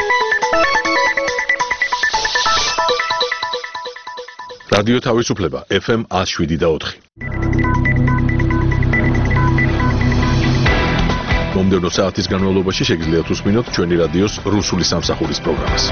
რადიო თავისუფლება FM 107.4. მომდევნო საათის განმავლობაში შეგიძლიათ უსმინოთ ჩვენი რადიოს რუსული სამსახურის პროგრამას.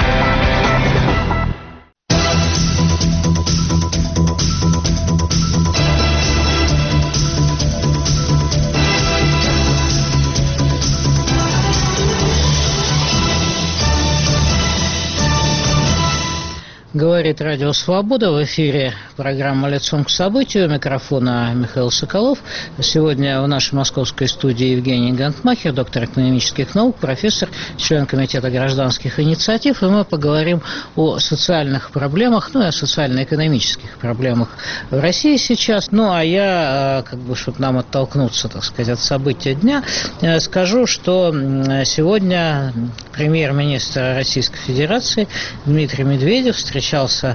Говорит Радио Свобода, в эфире программа «Лицом к событию», у микрофона Михаил Соколов. Сегодня в нашей московской студии Евгений Гантмахер, доктор экономических наук, профессор, член Комитета гражданских инициатив, и мы поговорим о социальных проблемах, ну и о социально-экономических проблемах в России сейчас. Ну, а я, чтобы нам оттолкнуться, так сказать, от события дня, скажу, что сегодня премьер-министр Российской Федерации Дмитрий Медведев встречался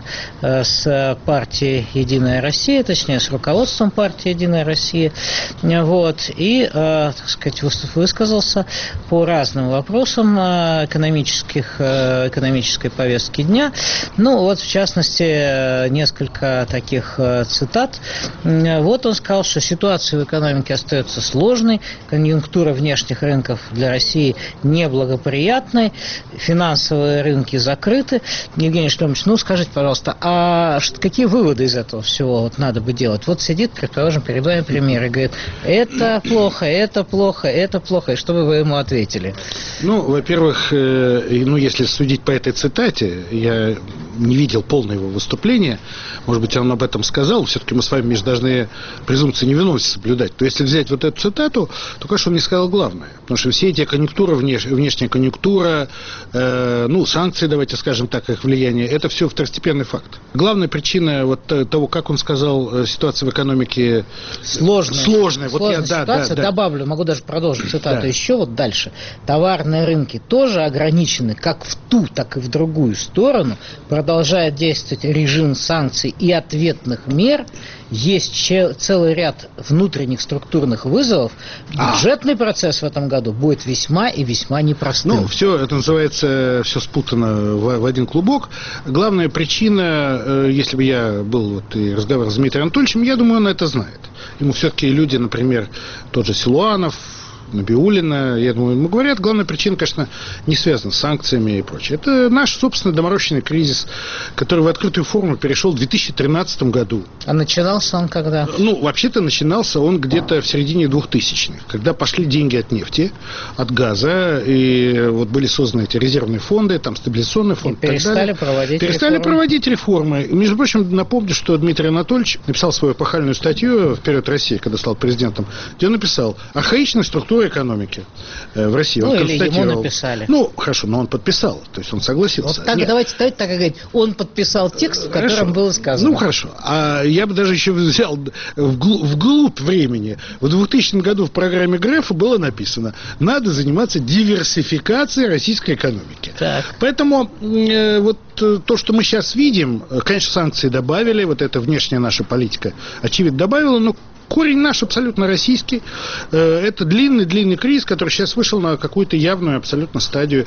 с партией «Единая Россия», точнее, с руководством партии «Единая Россия», вот, и, так сказать, высказался по разным вопросам экономической повестки дня. Ну, вот, в частности, несколько таких цитат. Вот он сказал, что ситуация в экономике остается сложной, конъюнктура внешних рынков для России неблагоприятной, финансовые рынки закрыты. Евгений Шлемович, ну, скажите, пожалуйста, а какие выводы из этого всего вот надо бы делать? Вот сидит, предположим, перед вами премьер и говорит, это плохо, это плохо, это плохо, и что бы вы ему ответили? Ну, во-первых, если судить по этой цитате, я не видел полное его выступление, может быть, он об этом сказал, все-таки мы с вами должны презумпцию невиновности соблюдать. То если взять вот эту цитату, то, конечно, он не сказал главное, потому что все эти конъюнктуры, внешняя конъюнктура, санкции, давайте скажем так, их влияние, это все второстепенный факт. Главная причина вот того, как он сказал, ситуация в экономике сложная. Вот ситуация, добавлю, могу даже продолжить цитату еще вот дальше. Товарные рынки тоже ограничены как в ту, так и в другую сторону. Продолжает действовать режим санкций и ответных мер. Есть целый ряд внутренних структурных вызовов. Бюджетный процесс в этом году будет весьма и весьма непростым. Ну, все это называется, все спутано в один клубок. Главная причина, если бы я был и разговаривал с Дмитрием Анатольевичем, я думаю, он это знает. Ему все-таки люди, например, тот же Силуанов, Набиуллина, я думаю, ему говорят, главная причина, конечно, не связана с санкциями и прочее. Это наш, собственно, доморощенный кризис, который в открытую форму перешел в 2013 году. А начинался он когда? Ну, вообще-то начинался он где-то в середине 2000-х, когда пошли деньги от нефти, от газа, и вот были созданы эти резервные фонды, там стабилизационный фонд. И перестали проводить реформы. И, между прочим, напомню, что Дмитрий Анатольевич написал свою эпохальную статью «Вперед, Россия», когда стал президентом, где он написал «Архаичная структура экономики в России». Ну, или ему написали. Ну, хорошо, но он подписал, то есть он согласился. Вот так, давайте так говорить, он подписал текст, в котором было сказано. Ну, хорошо. А я бы даже еще взял вглубь времени. В 2000 году в программе Грефа было написано, надо заниматься диверсификацией российской экономики. Так. Поэтому вот то, что мы сейчас видим, конечно, санкции добавили, вот эта внешняя наша политика, очевидно, добавила, но корень наш абсолютно российский. Это длинный кризис, который сейчас вышел на какую-то явную абсолютно стадию.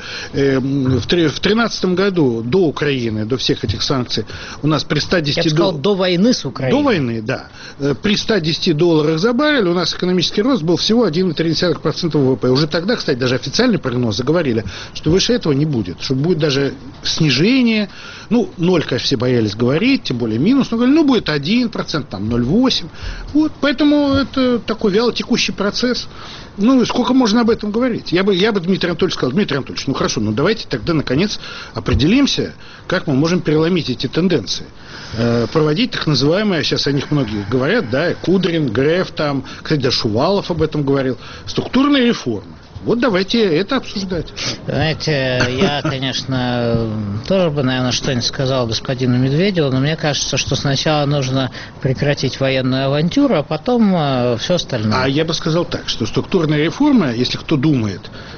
В 2013 году, до Украины, до всех этих санкций, у нас при 110 Я бы сказал, до войны с Украиной. До войны, да. При $110 за баррель у нас экономический рост был всего 1,3% ВВП. Уже тогда, кстати, даже официальные прогнозы говорили, что выше этого не будет. Что будет даже снижение. Ну, 0, конечно, все боялись говорить, тем более минус. Но говорили, будет 1%, там 0,8%. Вот. Поэтому это такой вялотекущий процесс. Ну, сколько можно об этом говорить? Я бы Дмитрию Анатольевичу сказал, Дмитрий Анатольевич, ну хорошо, ну давайте тогда наконец определимся, как мы можем переломить эти тенденции. Проводить так называемые, сейчас о них многие говорят, да, Кудрин, Греф, там, кстати, да, Шувалов об этом говорил, структурные реформы. Вот давайте это обсуждать. Знаете, я, конечно, тоже бы, наверное, что-нибудь сказал господину Медведеву, но мне кажется, что сначала нужно прекратить военную авантюру, а потом все остальное. А я бы сказал так, что структурная реформа, если кто думает,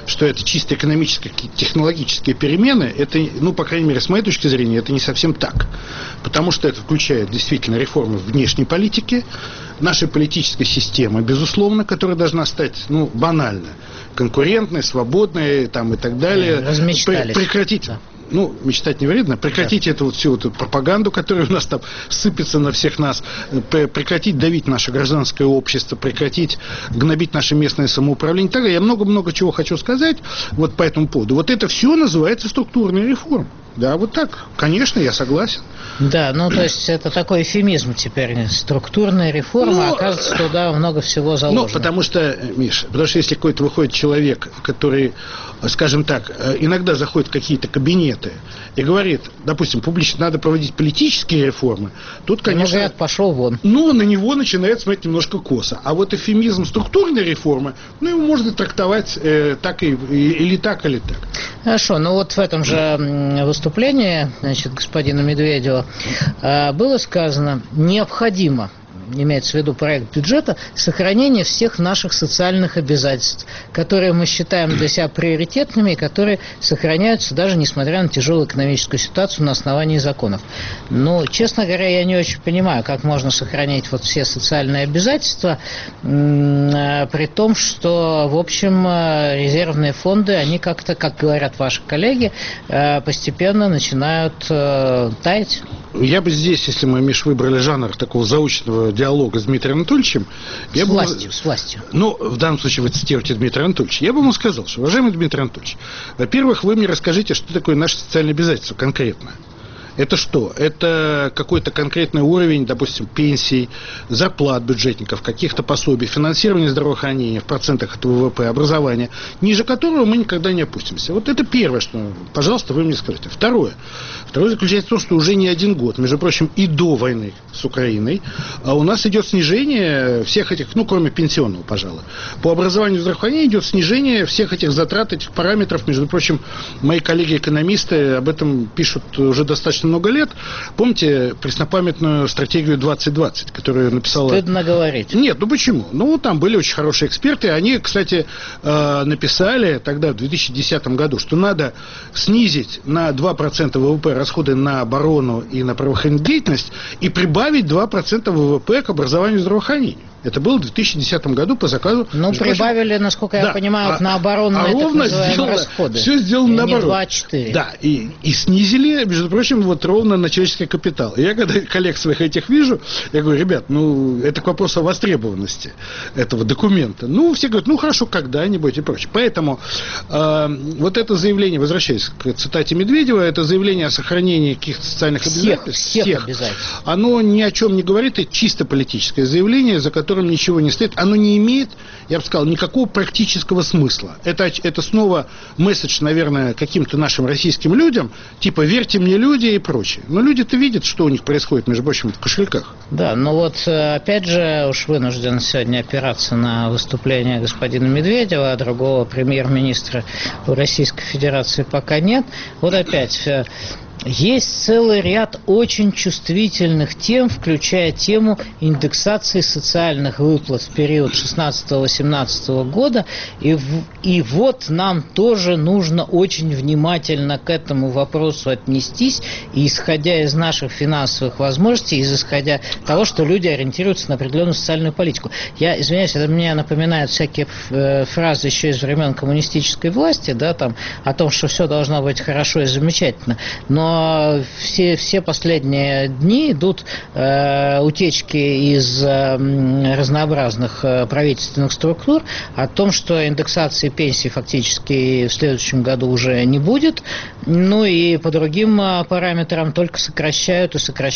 что это чисто экономические, технологические перемены, это, ну, по крайней мере, с моей точки зрения, это не совсем так. Потому что это включает действительно реформы в внешней политике, нашей политической системы, безусловно, которая должна стать, ну, банально конкурентной, свободной, там, и так далее. Размечтались. Прекратить... Да. Ну, мечтать не вредно. Прекратить эту вот всю эту пропаганду, которая у нас там сыпется на всех нас. Прекратить давить наше гражданское общество, прекратить гнобить наше местное самоуправление. Так, я много-много чего хочу сказать вот по этому поводу. Вот это все называется структурная реформа. Да, вот так. Конечно, я согласен. Да, ну, то есть, это такой эвфемизм теперь. Структурная реформа, оказывается, туда много всего заложено. Ну, потому что, Миш, если какой-то выходит человек, который, скажем так, иногда заходит в какие-то кабинеты и говорит, допустим, публично надо проводить политические реформы, тут, конечно... говорят, пошел вон. Ну, на него начинает смотреть немножко косо. А вот эвфемизм структурной реформы, ну, его можно трактовать так или так, или так. Хорошо, ну вот в этом же выступлении, значит, господина Медведева было сказано, необходимо, имеется в виду проект бюджета, сохранение всех наших социальных обязательств, которые мы считаем для себя приоритетными и которые сохраняются даже несмотря на тяжелую экономическую ситуацию на основании законов. Но, честно говоря, я не очень понимаю, как можно сохранять вот все социальные обязательства, при том, что, в общем, резервные фонды, они как-то, как говорят ваши коллеги, постепенно начинают таять. Я бы здесь, если мы, Миш, выбрали жанр такого заочного диалога с Дмитрием Анатольевичем... С властью. Ну, в данном случае вы цитируете Дмитрия Анатольевича. Я бы ему сказал, что, уважаемый Дмитрий Анатольевич, во-первых, вы мне расскажите, что такое наше социальное обязательство конкретно. Это что? Это какой-то конкретный уровень, допустим, пенсий, зарплат бюджетников, каких-то пособий, финансирования здравоохранения в процентах от ВВП, образования, ниже которого мы никогда не опустимся. Вот это первое, что, пожалуйста, вы мне скажите. Второе заключается в том, что уже не один год, между прочим, и до войны с Украиной, у нас идет снижение всех этих, ну, кроме пенсионного, пожалуй. По образованию и здравоохранению идет снижение всех этих затрат, этих параметров. Между прочим, мои коллеги-экономисты об этом пишут уже достаточно много лет. Помните преснопамятную стратегию 2020, которую написала... Стыдно говорить. Нет, ну почему? Ну, там были очень хорошие эксперты. Они, кстати, написали тогда, в 2010 году, что надо снизить на 2% ВВП расходы на оборону и на правоохранительную деятельность и прибавить 2% ВВП к образованию и здравоохранению. Это было в 2010 году по заказу... Ну, прибавили, насколько я понимаю, на оборону, на так называемые расходы. Все сделано наоборот. Не 2, а 4. Да, и снизили, между прочим, вот ровно на человеческий капитал. И я, когда коллег своих этих вижу, я говорю, ребят, ну, это к вопросу о востребованности этого документа. Ну, все говорят, ну, хорошо, когда-нибудь и прочее. Поэтому вот это заявление, возвращаясь к цитате Медведева, это заявление о сохранении каких-то социальных обязательств. Всех обязательств. Оно ни о чем не говорит, это чисто политическое заявление, за которым ничего не стоит. Оно не имеет, я бы сказал, никакого практического смысла. Это снова месседж, наверное, каким-то нашим российским людям, типа «верьте мне, люди» и прочее. Но люди-то видят, что у них происходит, между прочим, в кошельках. Да, ну вот, опять же, уж вынужден сегодня опираться на выступление господина Медведева, а другого премьер-министра у Российской Федерации пока нет. Вот опять... Есть целый ряд очень чувствительных тем, включая тему индексации социальных выплат в период 16-18 года. И вот нам тоже нужно очень внимательно к этому вопросу отнестись, и исходя из наших финансовых возможностей, и исходя из того, что люди ориентируются на определенную социальную политику. Я извиняюсь, это мне напоминает всякие фразы еще из времен коммунистической власти, да, там, о том, что все должно быть хорошо и замечательно. Но все последние дни идут утечки из разнообразных правительственных структур о том, что индексации пенсий фактически в следующем году уже не будет, ну и по другим параметрам только сокращают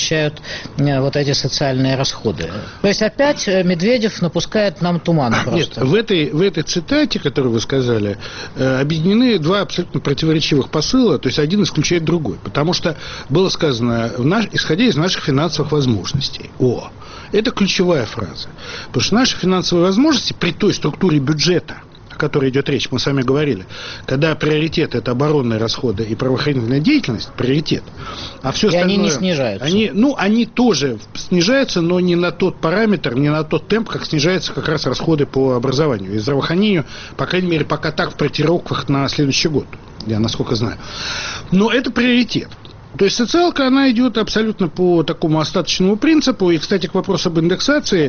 вот эти социальные расходы. То есть опять Медведев напускает нам туман просто. Нет, в этой цитате, которую вы сказали, объединены два абсолютно противоречивых посыла, то есть один исключает другой, потому что было сказано, исходя из наших финансовых возможностей. Это ключевая фраза. Потому что наши финансовые возможности при той структуре бюджета, о которой идет речь, мы с вами говорили, когда приоритет – это оборонные расходы и правоохранительная деятельность, приоритет, а все остальное… И они не снижаются. Они тоже снижаются, но не на тот параметр, не на тот темп, как снижаются как раз расходы по образованию и здравоохранению, по крайней мере, пока так в проектировках на следующий год, я насколько знаю. Но это приоритет. То есть социалка, она идет абсолютно по такому остаточному принципу. И, кстати, к вопросу об индексации,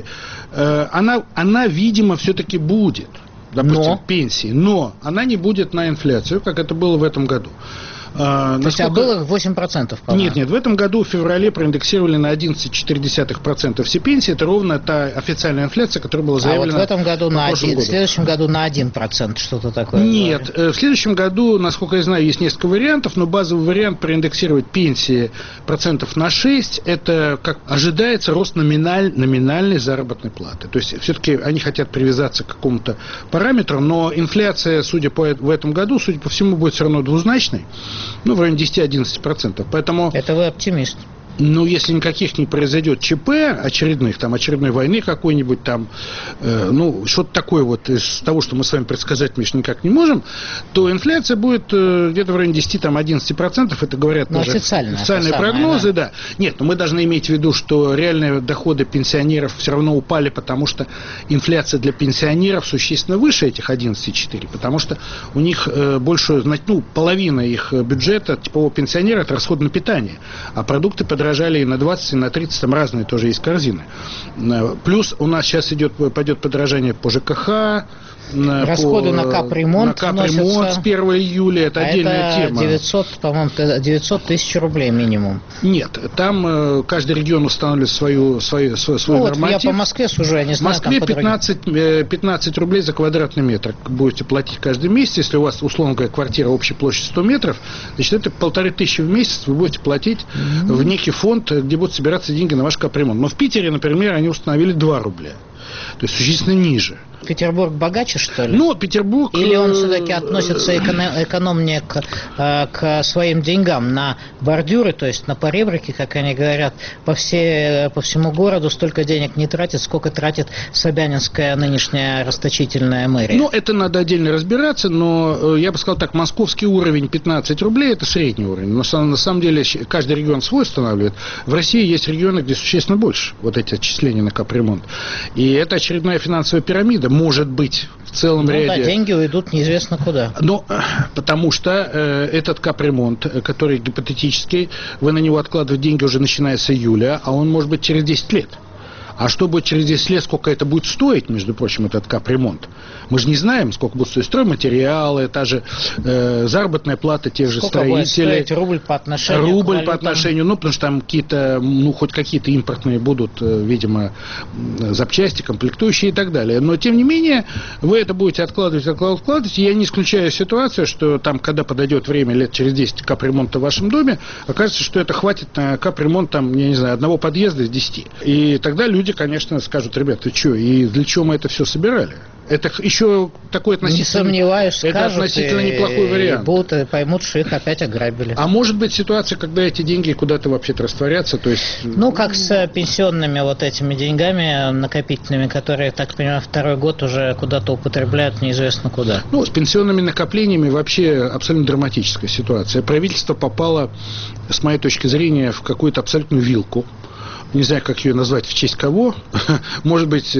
она видимо, все-таки будет, допустим, пенсии, но она не будет на инфляцию, как это было в этом году. То есть, а было 8%, по-моему? Нет, в этом году в феврале проиндексировали на 11,4% все пенсии. Это ровно та официальная инфляция, которая была заявлена. А вот в этом году в следующем году на 1%, что-то такое? Нет, в следующем году, насколько я знаю, есть несколько вариантов, но базовый вариант проиндексировать пенсии процентов на 6, это, как ожидается, рост номинальной заработной платы. То есть, все-таки они хотят привязаться к какому-то параметру, но инфляция, в этом году, судя по всему, будет все равно двузначной. В районе 10-11%. Поэтому, это вы оптимист. Если никаких не произойдет ЧП очередных, очередной войны какой-нибудь что-то такое вот из того, что мы с вами предсказать, Миш, никак не можем, то инфляция будет где-то в районе 10-11%, это говорят даже официальные прогнозы, да. Нет, но мы должны иметь в виду, что реальные доходы пенсионеров все равно упали, потому что инфляция для пенсионеров существенно выше этих 11,4, потому что у них больше, половина их бюджета типового пенсионера – это расход на питание, а продукты подорожали и на 20, и на 30, там разные тоже есть корзины. Плюс у нас сейчас пойдет подорожание по ЖКХ, расходы на капремонт с 1 июля, это отдельная тема. 900 тысяч рублей минимум. Нет, там каждый регион устанавливает свой норматив. Я по Москве сужу, я не знаю. В Москве 15 рублей за квадратный метр будете платить каждый месяц. Если у вас, условно говоря, квартира общей площадью 100 метров, значит, это 1500 в месяц вы будете платить в некий фонд, где будут собираться деньги на ваш капремонт. Но в Питере, например, они установили 2 рубля. То есть существенно ниже. Петербург богаче, что ли? Петербург… Или он все-таки относится экономнее к своим деньгам на бордюры, то есть на поребрики, как они говорят, по всему городу столько денег не тратит, сколько тратит собянинская нынешняя расточительная мэрия. Это надо отдельно разбираться, но я бы сказал так, московский уровень 15 рублей – это средний уровень. Но на самом деле каждый регион свой устанавливает. В России есть регионы, где существенно больше вот эти отчисления на капремонт. И это очередная финансовая пирамида. Может быть, в целом ряде… Да, деньги уйдут неизвестно куда. Потому что этот капремонт, который гипотетический, вы на него откладываете деньги уже начиная с июля, а он может быть через 10 лет. А что будет через 10 лет, сколько это будет стоить, между прочим, этот капремонт? Мы же не знаем, сколько будут стоить стройматериалы, та же заработная плата тех же сколько строителей. Будет стоить рубль по отношению потому что там какие-то, хоть какие-то импортные будут, видимо, запчасти, комплектующие и так далее. Но, тем не менее, вы это будете откладывать. И я не исключаю ситуацию, что там, когда подойдет время, лет через 10 капремонта в вашем доме, окажется, что это хватит на капремонт, одного подъезда из 10. И тогда люди, конечно, скажут: ребят, ты что, и для чего мы это все собирали? Это еще такой относительно... Не сомневаюсь, это относительно неплохой вариант. И поймут, что их опять ограбили. А может быть ситуация, когда эти деньги куда-то вообще-то растворятся, то есть... как с пенсионными этими деньгами накопительными, которые, так понимаю, второй год уже куда-то употребляют неизвестно куда. С пенсионными накоплениями вообще абсолютно драматическая ситуация. Правительство попало, с моей точки зрения, в какую-то абсолютную вилку. Не знаю, как ее назвать, в честь кого. Может быть,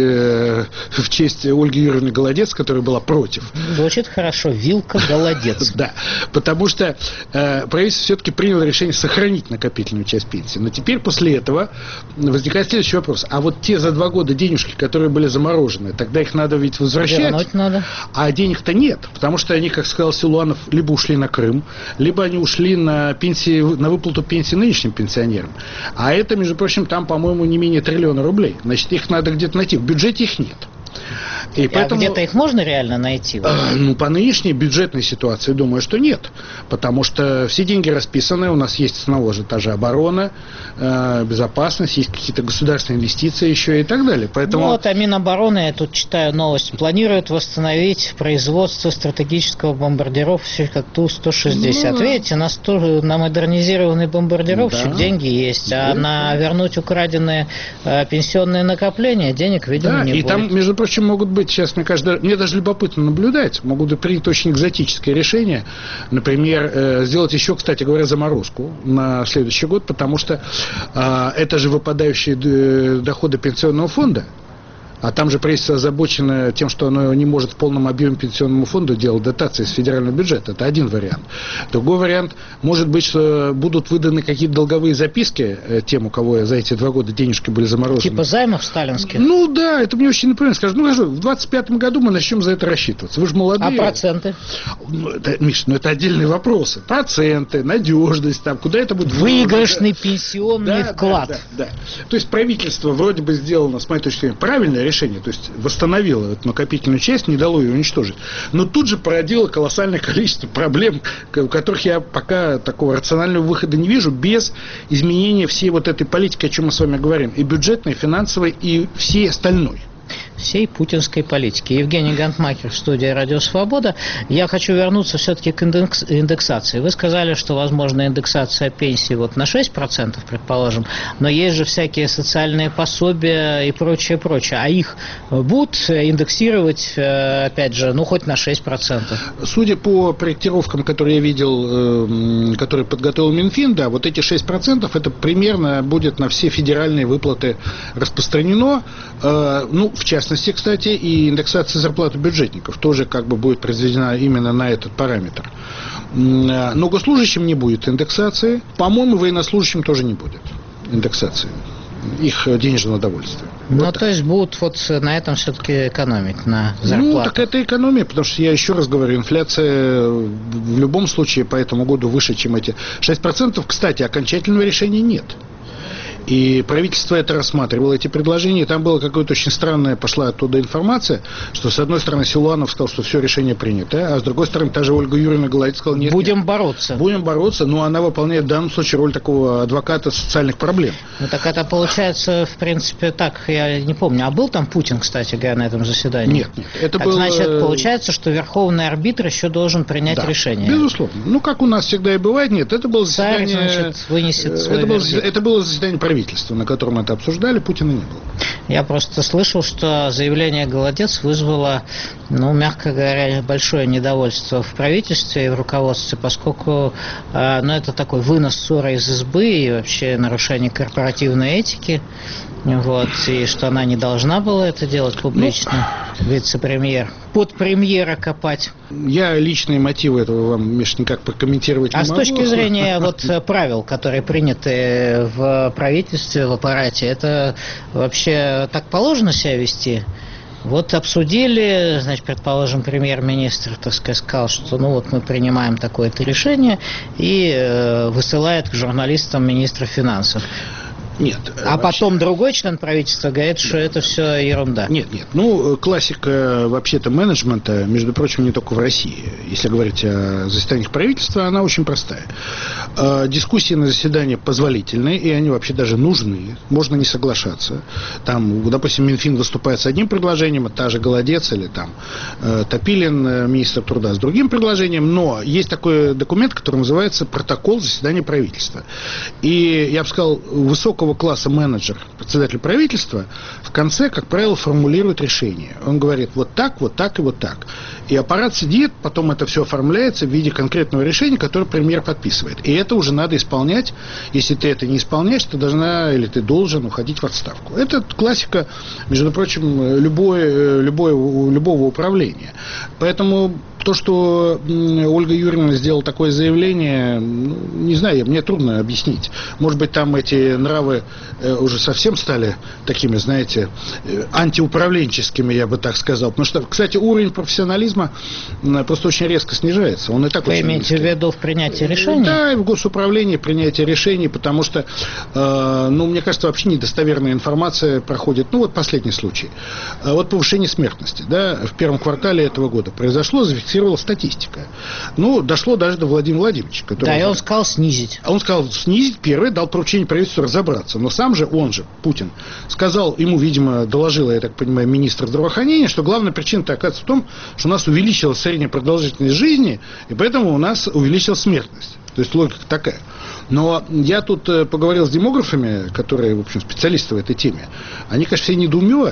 в честь Ольги Юрьевны Голодец, которая была против. Звучит хорошо. Вилка Голодец. Да, потому что правительство все-таки приняло решение сохранить накопительную часть пенсии. Но теперь после этого возникает следующий вопрос. А вот те за 2 года денежки, которые были заморожены, тогда их надо ведь возвращать. Вернуть надо. А денег-то нет. Потому что они, как сказал Силуанов, либо ушли на Крым, либо они ушли на выплату пенсии нынешним пенсионерам. А это, между прочим, там, по-моему, не менее 1 триллиона рублей. Значит, их надо где-то найти. В бюджете их нет. И поэтому, где-то их можно реально найти? По нынешней бюджетной ситуации, думаю, что нет. Потому что все деньги расписаны. У нас есть снова же та же оборона, безопасность, есть какие-то государственные инвестиции еще и так далее. Поэтому... а Минобороны, я тут читаю новость, планирует восстановить производство стратегического бомбардировщика как Ту-160. Видите, на модернизированный бомбардировщик деньги есть, а на вернуть украденные пенсионные накопления денег, видимо, не будет. И там, между прочим, могут быть быть сейчас, мне даже любопытно наблюдать, могут быть приняты очень экзотические решения, например, сделать еще, кстати говоря, заморозку на следующий год, потому что это же выпадающие доходы пенсионного фонда. А там же правительство озабочено тем, что оно не может в полном объеме пенсионному фонду делать дотации из федерального бюджета. Это один вариант. Другой вариант, может быть, что будут выданы какие-то долговые записки тем, у кого за эти 2 года денежки были заморожены. Типа займов сталинских? Ну да, это мне очень напоминает. Скажут, ну хорошо, в 25-м году мы начнем за это рассчитываться. Вы же молодые. А проценты? Миш, это отдельные вопросы. Проценты, надежность, там, куда это будет... Выигрышный пенсионный вклад. Да. То есть правительство вроде бы сделано, с моей точки зрения, правильное решение, то есть восстановило эту накопительную часть, не дало ее уничтожить. Но тут же породило колоссальное количество проблем, у которых я пока такого рационального выхода не вижу, без изменения всей вот этой политики, о чем мы с вами говорим, и бюджетной, и финансовой, и всей остальной. Всей путинской политики. Евгений Гантмахер в студии «Радио Свобода». Я хочу вернуться все-таки к индексации. Вы сказали, что возможна индексация пенсии вот на 6%, предположим, но есть же всякие социальные пособия и прочее. А их будут индексировать, опять же, ну, хоть на 6%? Судя по проектировкам, которые я видел, которые подготовил Минфин, да, вот эти 6% это примерно будет на все федеральные выплаты распространено. Ну, в частности, кстати, и индексация зарплаты бюджетников тоже как бы будет произведена именно на этот параметр. Но госслужащим не будет индексации. По-моему, военнослужащим тоже не будет индексации их денежного удовольствия. Ну, вот то есть будут вот на этом все-таки экономить, на зарплатах? Ну, так это экономия, потому что я еще раз говорю, инфляция в любом случае по этому году выше, чем эти 6%. Кстати, окончательного решения нет. И правительство это рассматривало, эти предложения. Там была какая-то очень странная, пошла оттуда информация, что с одной стороны Силуанов сказал, что все решение принято, а с другой стороны та же Ольга Юрьевна Голодец сказала, нет. Будем бороться, но она выполняет в данном случае роль такого адвоката социальных проблем. Ну так это получается, в принципе, так, я не помню. А был там Путин, кстати говоря, на этом заседании? Нет. Это так, значит, получается, что верховный арбитр еще должен принять решение. Безусловно. Ну, как у нас всегда и бывает, нет. Это было заседание... Царь, значит, вынесет свой это было заседание правительства, на котором это обсуждали, Путина не было. Я просто слышал, что заявление Голодец вызвало, ну, мягко говоря, большое недовольство в правительстве и в руководстве, поскольку это такой вынос ссоры из избы и вообще нарушение корпоративной этики. Вот, и что она не должна была это делать публично, вице-премьер. Под премьера копать. Я личные мотивы этого вам, Миш, никак прокомментировать не могу. А с точки зрения вот правил, которые приняты в правительстве, в аппарате, это вообще так положено себя вести? Вот обсудили, значит, предположим, премьер-министр, так сказать, сказал, что ну вот мы принимаем такое-то решение и высылает к журналистам министра финансов. Нет. А потом другой член правительства говорит, что это все ерунда. Нет. Ну, классика вообще-то менеджмента, между прочим, не только в России. Если говорить о заседаниях правительства, она очень простая. Дискуссии на заседании позволительны, и они вообще даже нужны. Можно не соглашаться. Там, допустим, Минфин выступает с одним предложением, а та же Голодец или там Топилин, министр труда, с другим предложением. Но есть такой документ, который называется «Протокол заседания правительства». И, я бы сказал, высокого класса менеджер, председатель правительства, в конце, как правило, формулирует решение. Он говорит вот так и вот так. И аппарат сидит, потом это все оформляется в виде конкретного решения, которое премьер подписывает. И это уже надо исполнять. Если ты это не исполняешь, ты должна или ты должен уходить в отставку. Это классика, между прочим, любого управления. Поэтому то, что Ольга Юрьевна сделала такое заявление, не знаю, мне трудно объяснить. Может быть, там эти нравы уже совсем стали такими, знаете, антиуправленческими, я бы так сказал. Потому что, кстати, уровень профессионализма просто очень резко снижается. Он и так Вы имеете в виду в принятии решений? Да, и в госуправлении принятие решений, потому что, мне кажется, вообще недостоверная информация проходит. Ну, вот последний случай. Вот повышение смертности, да, в первом квартале этого года произошло, зафиксировала статистика. Ну, дошло даже до Владимира Владимировича. Да, и он сказал снизить. Он сказал снизить, первый, дал поручение правительству разобраться. Но сам же, он же, Путин, сказал, ему, видимо, доложила, я так понимаю, министр здравоохранения, что главная причина-то оказывается в том, что у нас увеличилась средняя продолжительность жизни, и поэтому у нас увеличилась смертность. То есть логика такая. Но я тут поговорил с демографами, которые, в общем, специалисты в этой теме. Они, конечно, все недоумевают.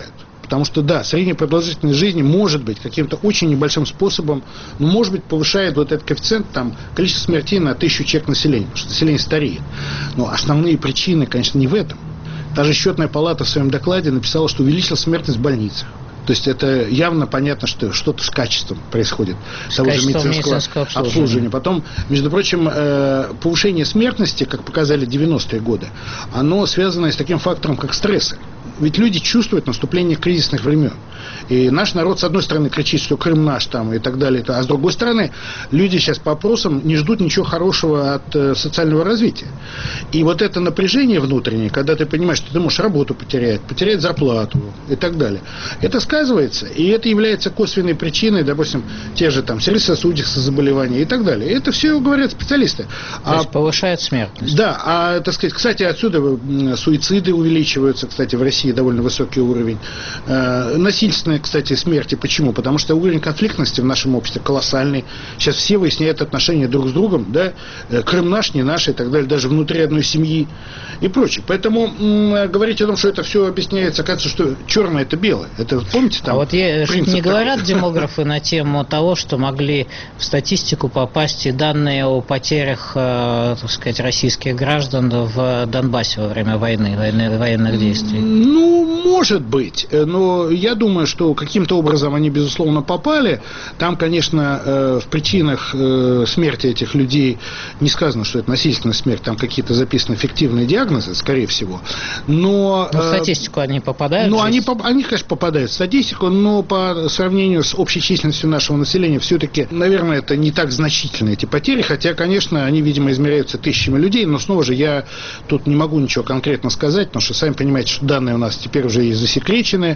Потому что, да, средняя продолжительность жизни может быть каким-то очень небольшим способом, но, может быть, повышает вот этот коэффициент, там, количество смертей на 1000 человек населения, потому что население стареет. Но основные причины, конечно, не в этом. Даже счетная палата в своем докладе написала, что увеличилась смертность в больницах. То есть это явно понятно, что что-то с качеством происходит того же медицинского обслуживания. Потом, между прочим, повышение смертности, как показали 90-е годы, оно связано с таким фактором, как стрессы. Ведь люди чувствуют наступление кризисных времен. И наш народ, с одной стороны, кричит, что Крым наш там и так далее, а с другой стороны, люди сейчас по опросам не ждут ничего хорошего от социального развития. И вот это напряжение внутреннее, когда ты понимаешь, что ты можешь работу потерять зарплату и так далее, это сказывается, и это является косвенной причиной, допустим, те же там сердечно-сосудистые заболевания и так далее. Это все говорят специалисты. То есть повышает смертность. Да, так сказать, кстати, отсюда суициды увеличиваются, кстати, в России довольно высокий уровень. Насильственные, кстати, смерти. Почему? Потому что уровень конфликтности в нашем обществе колоссальный. Сейчас все выясняют отношения друг с другом, да, Крым наш, не наш и так далее, даже внутри одной семьи и прочее. Поэтому говорить о том, что это все объясняется, кажется, что черное это белое. Это, помните, там, а вот не говорят демографы на тему того, что могли в статистику попасть и данные о потерях, так сказать, российских граждан в Донбассе во время военных действий? Ну, может быть. Но я думаю, что каким-то образом они, безусловно, попали. Там, конечно, в причинах смерти этих людей не сказано, что это насильственная смерть. Там какие-то записаны фиктивные диагнозы, скорее всего. Но в статистику они попадают? Ну, они, конечно, попадают в статистику, но по сравнению с общей численностью нашего населения, все-таки, наверное, это не так значительны эти потери. Хотя, конечно, они, видимо, измеряются тысячами людей. Но, снова же, я тут не могу ничего конкретно сказать, потому что, сами понимаете, что данные у нас теперь уже и засекречены,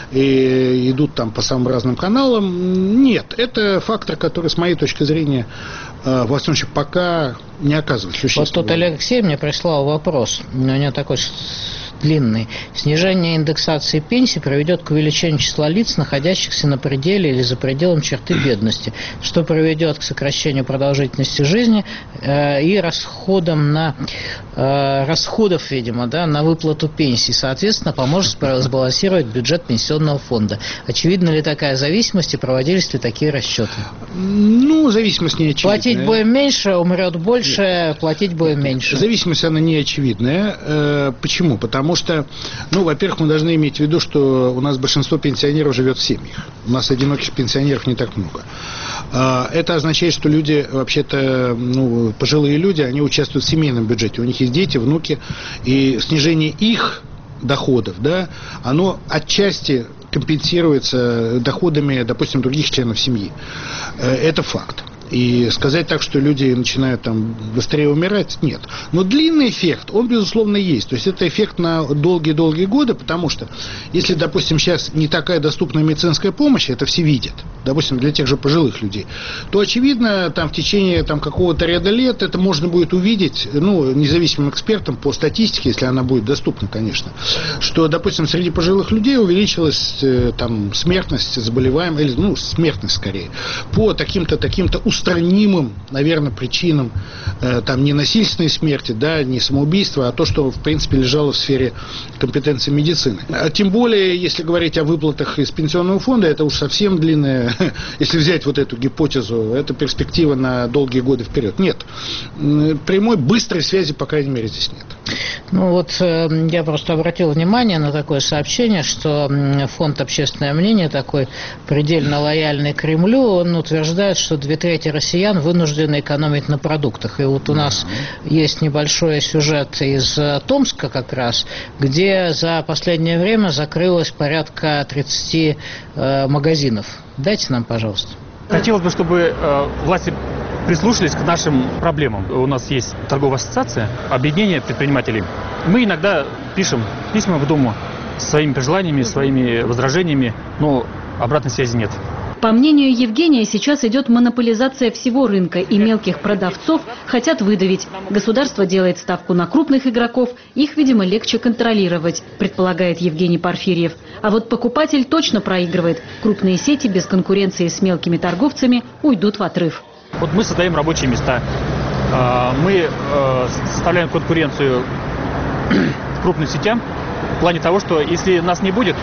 и идут там по самым разным каналам. Нет, это фактор, который, с моей точки зрения, во всяком случае, пока не оказывает существенного. Вот тут Алексей мне прислал вопрос, у него такой длинный. Снижение индексации пенсий приведет к увеличению числа лиц, находящихся на пределе или за пределом черты бедности, что приведет к сокращению продолжительности жизни и расходов, видимо, да, на выплату пенсий. Соответственно, поможет сбалансировать бюджет пенсионного фонда. Очевидна ли такая зависимость и проводились ли такие расчеты? Ну, зависимость не очевидная. Платить будем меньше, умрет больше, нет, платить будем меньше. Зависимость, она не очевидная. Почему? Потому что, ну, во-первых, мы должны иметь в виду, что у нас большинство пенсионеров живет в семьях. У нас одиноких пенсионеров не так много. Это означает, что люди, вообще-то, ну, пожилые люди, они участвуют в семейном бюджете. У них есть дети, внуки, и снижение их доходов, да, оно отчасти компенсируется доходами, допустим, других членов семьи. Это факт. И сказать так, что люди начинают там быстрее умирать, нет. Но длинный эффект, он, безусловно, есть. То есть это эффект на долгие-долгие годы, потому что, если, допустим, сейчас не такая доступная медицинская помощь, это все видят, допустим, для тех же пожилых людей, то, очевидно, там в течение там какого-то ряда лет это можно будет увидеть, ну, независимым экспертам по статистике, если она будет доступна, конечно, что, допустим, среди пожилых людей увеличилась там смертность, заболеваемость, или, ну, смертность скорее, по таким-то устранимым, наверное, причинам, там, не насильственной смерти, да, не самоубийства, а то, что, в принципе, лежало в сфере компетенции медицины. А тем более, если говорить о выплатах из пенсионного фонда, это уж совсем длинная, если взять вот эту гипотезу, это перспектива на долгие годы вперед. Нет. Прямой, быстрой связи, по крайней мере, здесь нет. Ну вот я просто обратил внимание на такое сообщение, что фонд «Общественное мнение», такой предельно лояльный Кремлю, он утверждает, что 2/3 россиян вынуждены экономить на продуктах. И вот у нас есть небольшой сюжет из Томска как раз, где за последнее время закрылось порядка 30 магазинов. Дайте нам, пожалуйста. Хотелось бы, чтобы власти прислушались к нашим проблемам. У нас есть торговая ассоциация, объединение предпринимателей. Мы иногда пишем письма в Думу с своими пожеланиями, своими возражениями, но обратной связи нет. По мнению Евгения, сейчас идет монополизация всего рынка, и мелких продавцов хотят выдавить. Государство делает ставку на крупных игроков, их, видимо, легче контролировать, предполагает Евгений Порфирьев. А вот покупатель точно проигрывает. Крупные сети без конкуренции с мелкими торговцами уйдут в отрыв. Вот мы создаем рабочие места, мы составляем конкуренцию крупным сетям в плане того, что если нас не будет,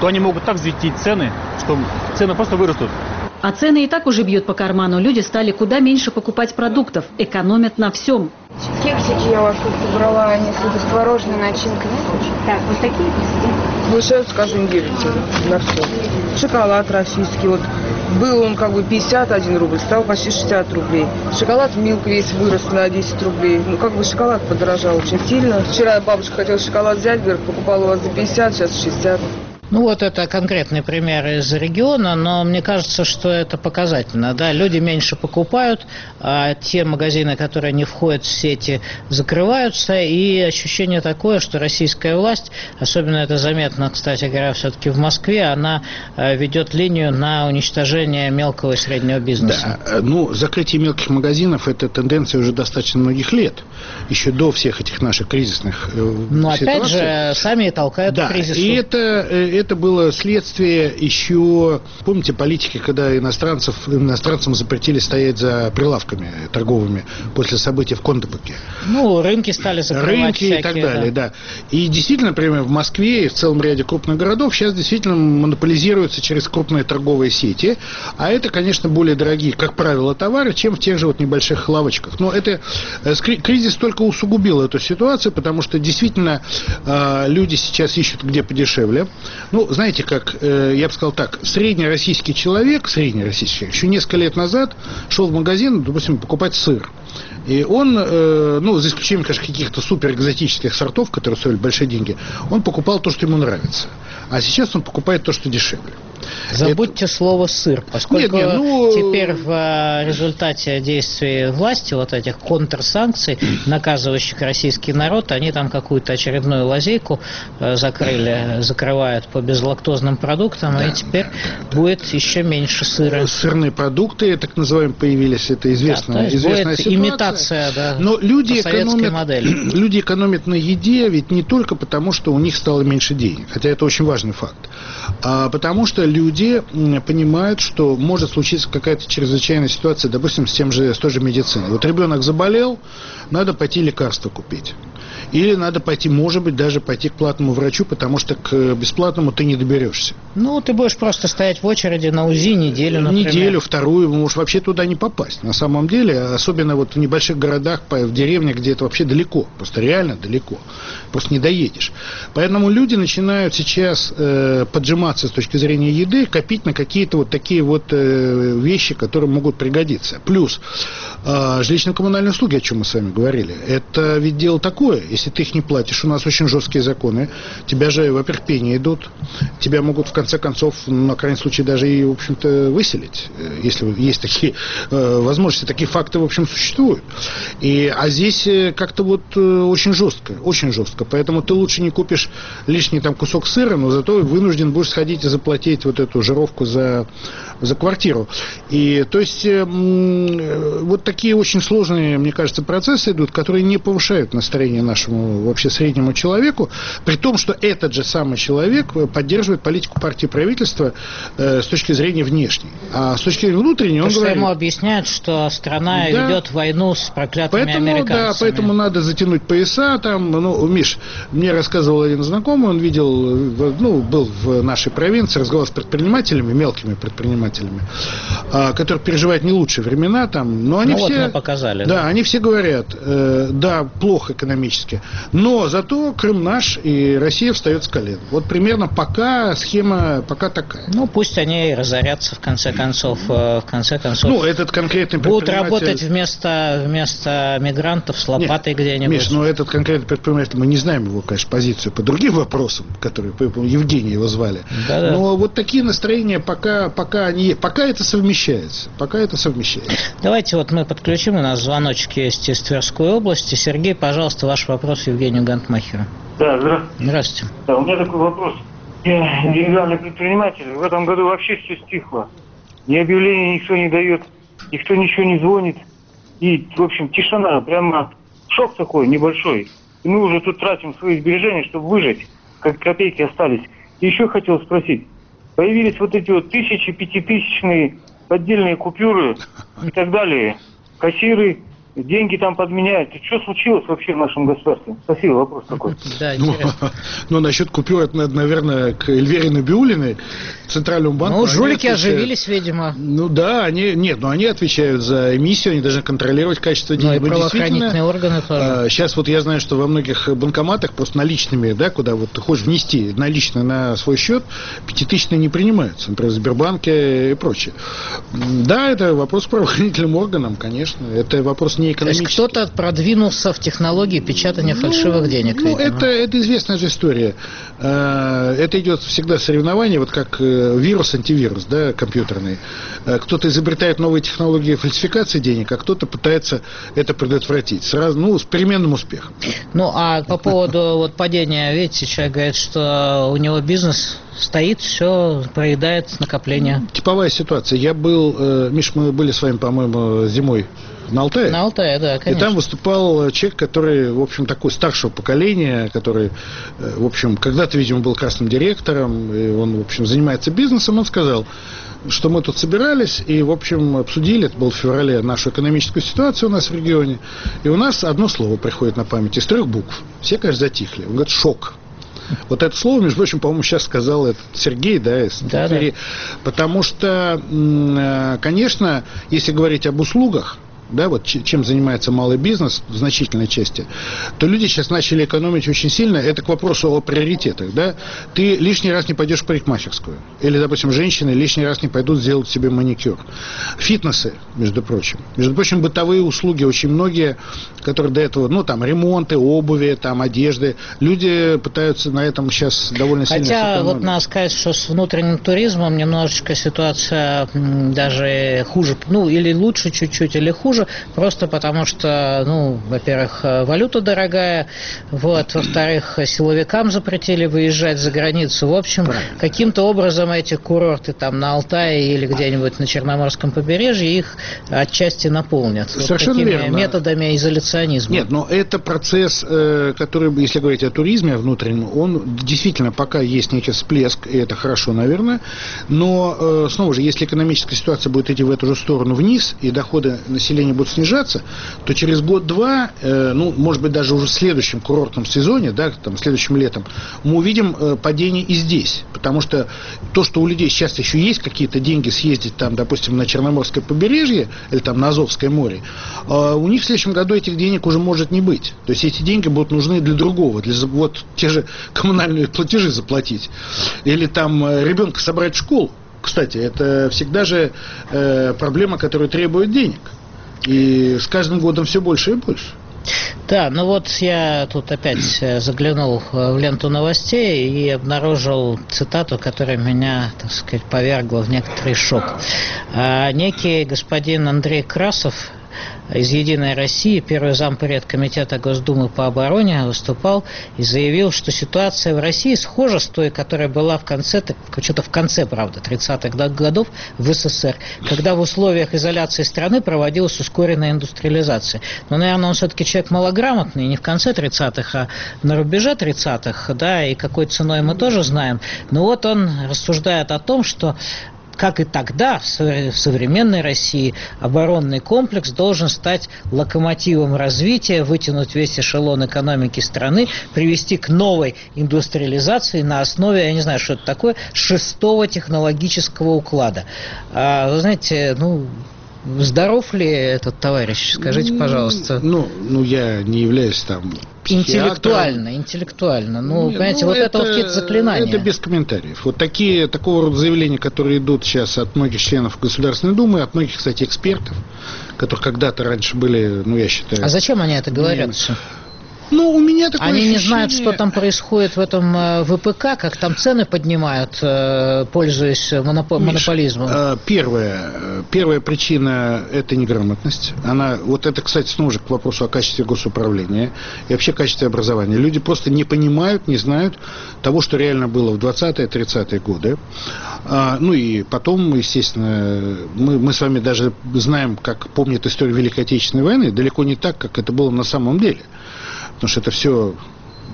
то они могут так взвинтить цены, что цены просто вырастут. А цены и так уже бьют по карману. Люди стали куда меньше покупать продуктов, экономят на всем. Кексики я у вас тут брала, несколько с творожной начинкой. Так, вот такие? Получается каждый день на все. Шоколад российский, вот был он как бы 51 рубль, стал почти 60 рублей. Шоколад Милк весь вырос на 10 рублей. Ну как бы шоколад подорожал очень сильно. Вчера бабушка хотела шоколад взять, говорит, покупала у вас за 50, сейчас 60. Ну вот это конкретный пример из региона, но мне кажется, что это показательно. Да? Люди меньше покупают, а те магазины, которые не входят в сети, закрываются. И ощущение такое, что российская власть, особенно это заметно, кстати говоря, все-таки в Москве, она ведет линию на уничтожение мелкого и среднего бизнеса. Да, ну закрытие мелких магазинов – это тенденция уже достаточно многих лет, еще до всех этих наших кризисных ситуаций. Но опять же, сами толкают к кризису. И это было следствие еще, помните, политики, когда иностранцам запретили стоять за прилавками торговыми после событий в Кондопаке. Ну, рынки стали закрывать. Рынки всякие, и так далее, да. И действительно, например, в Москве и в целом ряде крупных городов сейчас действительно монополизируются через крупные торговые сети, а это, конечно, более дорогие, как правило, товары, чем в тех же вот небольших лавочках. Но это кризис только усугубил эту ситуацию, потому что действительно люди сейчас ищут где подешевле. Ну, знаете, как, я бы сказал так, среднероссийский человек, еще несколько лет назад шел в магазин, допустим, покупать сыр. И он, ну, за исключением, конечно, каких-то суперэкзотических сортов, которые стоили большие деньги, он покупал то, что ему нравится. А сейчас он покупает то, что дешевле. Забудьте слово «сыр», поскольку теперь в результате действий власти, вот этих контрсанкций, наказывающих российский народ, они там какую-то очередную лазейку закрывают по безлактозным продуктам, и теперь будет еще меньше сыра. Сырные продукты, так называемые, появились, это известная ситуация. Имитация, да, но люди советской модели. Люди экономят на еде ведь не только потому, что у них стало меньше денег, хотя это очень важный факт, а потому что люди понимают, что может случиться какая-то чрезвычайная ситуация, допустим, с той же медициной. Вот ребенок заболел, надо пойти лекарства купить. Или надо пойти, может быть, даже пойти к платному врачу, потому что к бесплатному ты не доберешься. Ну, ты будешь просто стоять в очереди на УЗИ неделю, например. Неделю, вторую, можешь вообще туда не попасть. На самом деле, особенно вот в небольших городах, в деревнях, где это вообще далеко, просто реально далеко, просто не доедешь. Поэтому люди начинают сейчас поджиматься с точки зрения еды, копить на какие-то вот такие вот вещи, которые могут пригодиться. Плюс жилищно-коммунальные услуги, о чем мы с вами говорили, это ведь дело такое. Если ты их не платишь, у нас очень жесткие законы, тебя же, во-первых, пени идут, тебя могут, в конце концов, на крайний случай, даже и, в общем-то, выселить, если есть такие возможности, такие факты, в общем, существуют. А здесь как-то вот очень жестко, поэтому ты лучше не купишь лишний там кусок сыра, но зато вынужден будешь сходить и заплатить вот эту жировку за квартиру. И, то есть, вот такие очень сложные, мне кажется, процессы идут, которые не повышают настроение нашему вообще среднему человеку, при том, что этот же самый человек поддерживает политику партии и правительства с точки зрения внешней. А с точки зрения внутренней он говорит... ему объясняют, что страна ведет войну с проклятыми американцами. Да, поэтому надо затянуть пояса. Там, Миш, мне рассказывал один знакомый, он видел, был в нашей провинции, разговаривал с предпринимателями, мелкими предпринимателями, которые переживают не лучшие времена, там, но они все... Вот показали. Да, они все говорят, да, плохо экономически, но зато Крым наш, и Россия встает с колен. Вот примерно схема такая. Ну, пусть они и разорятся в конце концов. Этот конкретный предприниматель... Будут работать вместо мигрантов с лопатой где-нибудь. Миш, этот конкретный предприниматель, мы не знаем его, конечно, позицию по другим вопросам, которые, Евгений его звали. Да-да. Но вот такие настроения пока это совмещается. Давайте вот мы подключим, у нас звоночек есть из Тверской области. Сергей, пожалуйста, ваш вопрос Евгению Гантмахеру. Да, здравствуйте. Здравствуйте. Да, у меня такой вопрос. Я индивидуальный предприниматель. В этом году вообще все стихло. Ни объявлений никто не дает, никто ничего не звонит. И, в общем, тишина. Прямо шок такой небольшой. И мы уже тут тратим свои сбережения, чтобы выжить. Как копейки остались. И еще хотел спросить. Появились вот эти вот 1000, 5000-тысячные поддельные купюры и так далее. Кассиры деньги там подменяют. И что случилось вообще в нашем государстве? Спасибо, вопрос такой. Да, интересно. Ну, насчет купюр, это надо, наверное, к Эльвире Набиуллиной, Центральному банку. Ну, жулики оживились, видимо. Ну да, они отвечают за эмиссию, они должны контролировать качество денег. Ну и правоохранительные органы тоже. Сейчас вот я знаю, что во многих банкоматах просто наличными, да, куда вот ты хочешь внести наличные на свой счет, 5000 не принимаются, например, в Сбербанке и прочее. Да, это вопрос к правоохранительным органам, конечно. Это вопрос не экономический. То есть кто-то продвинулся в технологии печатания фальшивых денег. Ну, это известная же история. Это идет всегда соревнование, вот как вирус, антивирус, да, компьютерный. Кто-то изобретает новые технологии фальсификации денег, а кто-то пытается это предотвратить. Сразу, ну, с переменным успехом. Ну, а по поводу вот падения, видите, человек говорит, что у него бизнес стоит, все проедает накопление. Типовая ситуация. Я был, Миш, мы были с вами, по-моему, зимой на Алтае. На Алтае, да, конечно. И там выступал человек, который, в общем, такой старшего поколения, который, в общем, когда-то, видимо, был красным директором, и он, в общем, занимается бизнесом. Он сказал, что мы тут собирались и, в общем, обсудили, это было в феврале, нашу экономическую ситуацию у нас в регионе. И у нас одно слово приходит на память из 3 букв. Все, конечно, затихли. Он говорит, шок. Вот это слово, между прочим, по-моему, сейчас сказал этот Сергей, да, из Твери. Да. Потому что, конечно, если говорить об услугах, да, вот чем занимается малый бизнес в значительной части, то люди сейчас начали экономить очень сильно. Это к вопросу о приоритетах, да. Ты лишний раз не пойдешь в парикмахерскую. Или, допустим, женщины лишний раз не пойдут сделать себе маникюр. Фитнесы, между прочим. Между прочим, бытовые услуги очень многие, которые до этого, ну, там, ремонты, обуви, там, одежды. Люди пытаются на этом сейчас довольно сильно сэкономить. Хотя, вот надо сказать, что с внутренним туризмом немножечко ситуация даже хуже. Ну, или лучше чуть-чуть, или хуже. Просто потому что, ну, во-первых, валюта дорогая, вот, во-вторых, силовикам запретили выезжать за границу. В общем, каким-то образом эти курорты там на Алтае или где-нибудь на Черноморском побережье их отчасти наполнят. Совершенно вот верно. Методами изоляционизма. Нет, но это процесс, который, если говорить о туризме внутреннем, он действительно пока есть некий всплеск, и это хорошо, наверное, но, снова же, если экономическая ситуация будет идти в эту же сторону вниз, и доходы населения будут снижаться, то через год-два, ну, может быть, даже уже в следующем курортном сезоне, да, там, следующим летом, мы увидим падение и здесь. Потому что то, что у людей сейчас еще есть какие-то деньги съездить там, допустим, на Черноморское побережье или там на Азовское море, у них в следующем году этих денег уже может не быть. То есть эти деньги будут нужны для другого, для вот те же коммунальные платежи заплатить. Или там ребенка собрать в школу. Кстати, это всегда же проблема, которая требует денег. И с каждым годом все больше и больше. Да, ну вот я тут опять заглянул в ленту новостей и обнаружил цитату, которая меня, так сказать, повергла в некоторый шок. Некий господин Андрей Красов из «Единой России», первый зампред комитета Госдумы по обороне, выступал и заявил, что ситуация в России схожа с той, которая была в конце, что-то в конце, правда, 30-х годов в СССР, когда в условиях изоляции страны проводилась ускоренная индустриализация. Но, наверное, он все-таки человек малограмотный, не в конце 30-х, а на рубеже 30-х, да, и какой ценой мы тоже знаем. Но вот он рассуждает о том, что как и тогда, в современной России, оборонный комплекс должен стать локомотивом развития, вытянуть весь эшелон экономики страны, привести к новой индустриализации на основе, я не знаю, что это такое, 6-го технологического уклада. Вы знаете, ну, здоров ли этот товарищ? Скажите, пожалуйста. Ну, я не являюсь там Интеллектуально. Ну, понимаете, вот это вот какие-то заклинания. Это без комментариев. Вот такого рода заявления, которые идут сейчас от многих членов Государственной Думы, от многих, кстати, экспертов, которые когда-то раньше были, ну, я считаю... А зачем они это говорят? Ну, у меня такое Они ощущение... не знают, что там происходит в этом ВПК, как там цены поднимают, пользуясь монополизмом. Первая причина – это неграмотность. Вот это, кстати, снова же к вопросу о качестве госуправления и вообще качестве образования. Люди просто не понимают, не знают того, что реально было в 20-е, 30-е годы. Ну и потом, естественно, мы с вами даже знаем, как помнят историю Великой Отечественной войны, далеко не так, как это было на самом деле. Потому что это все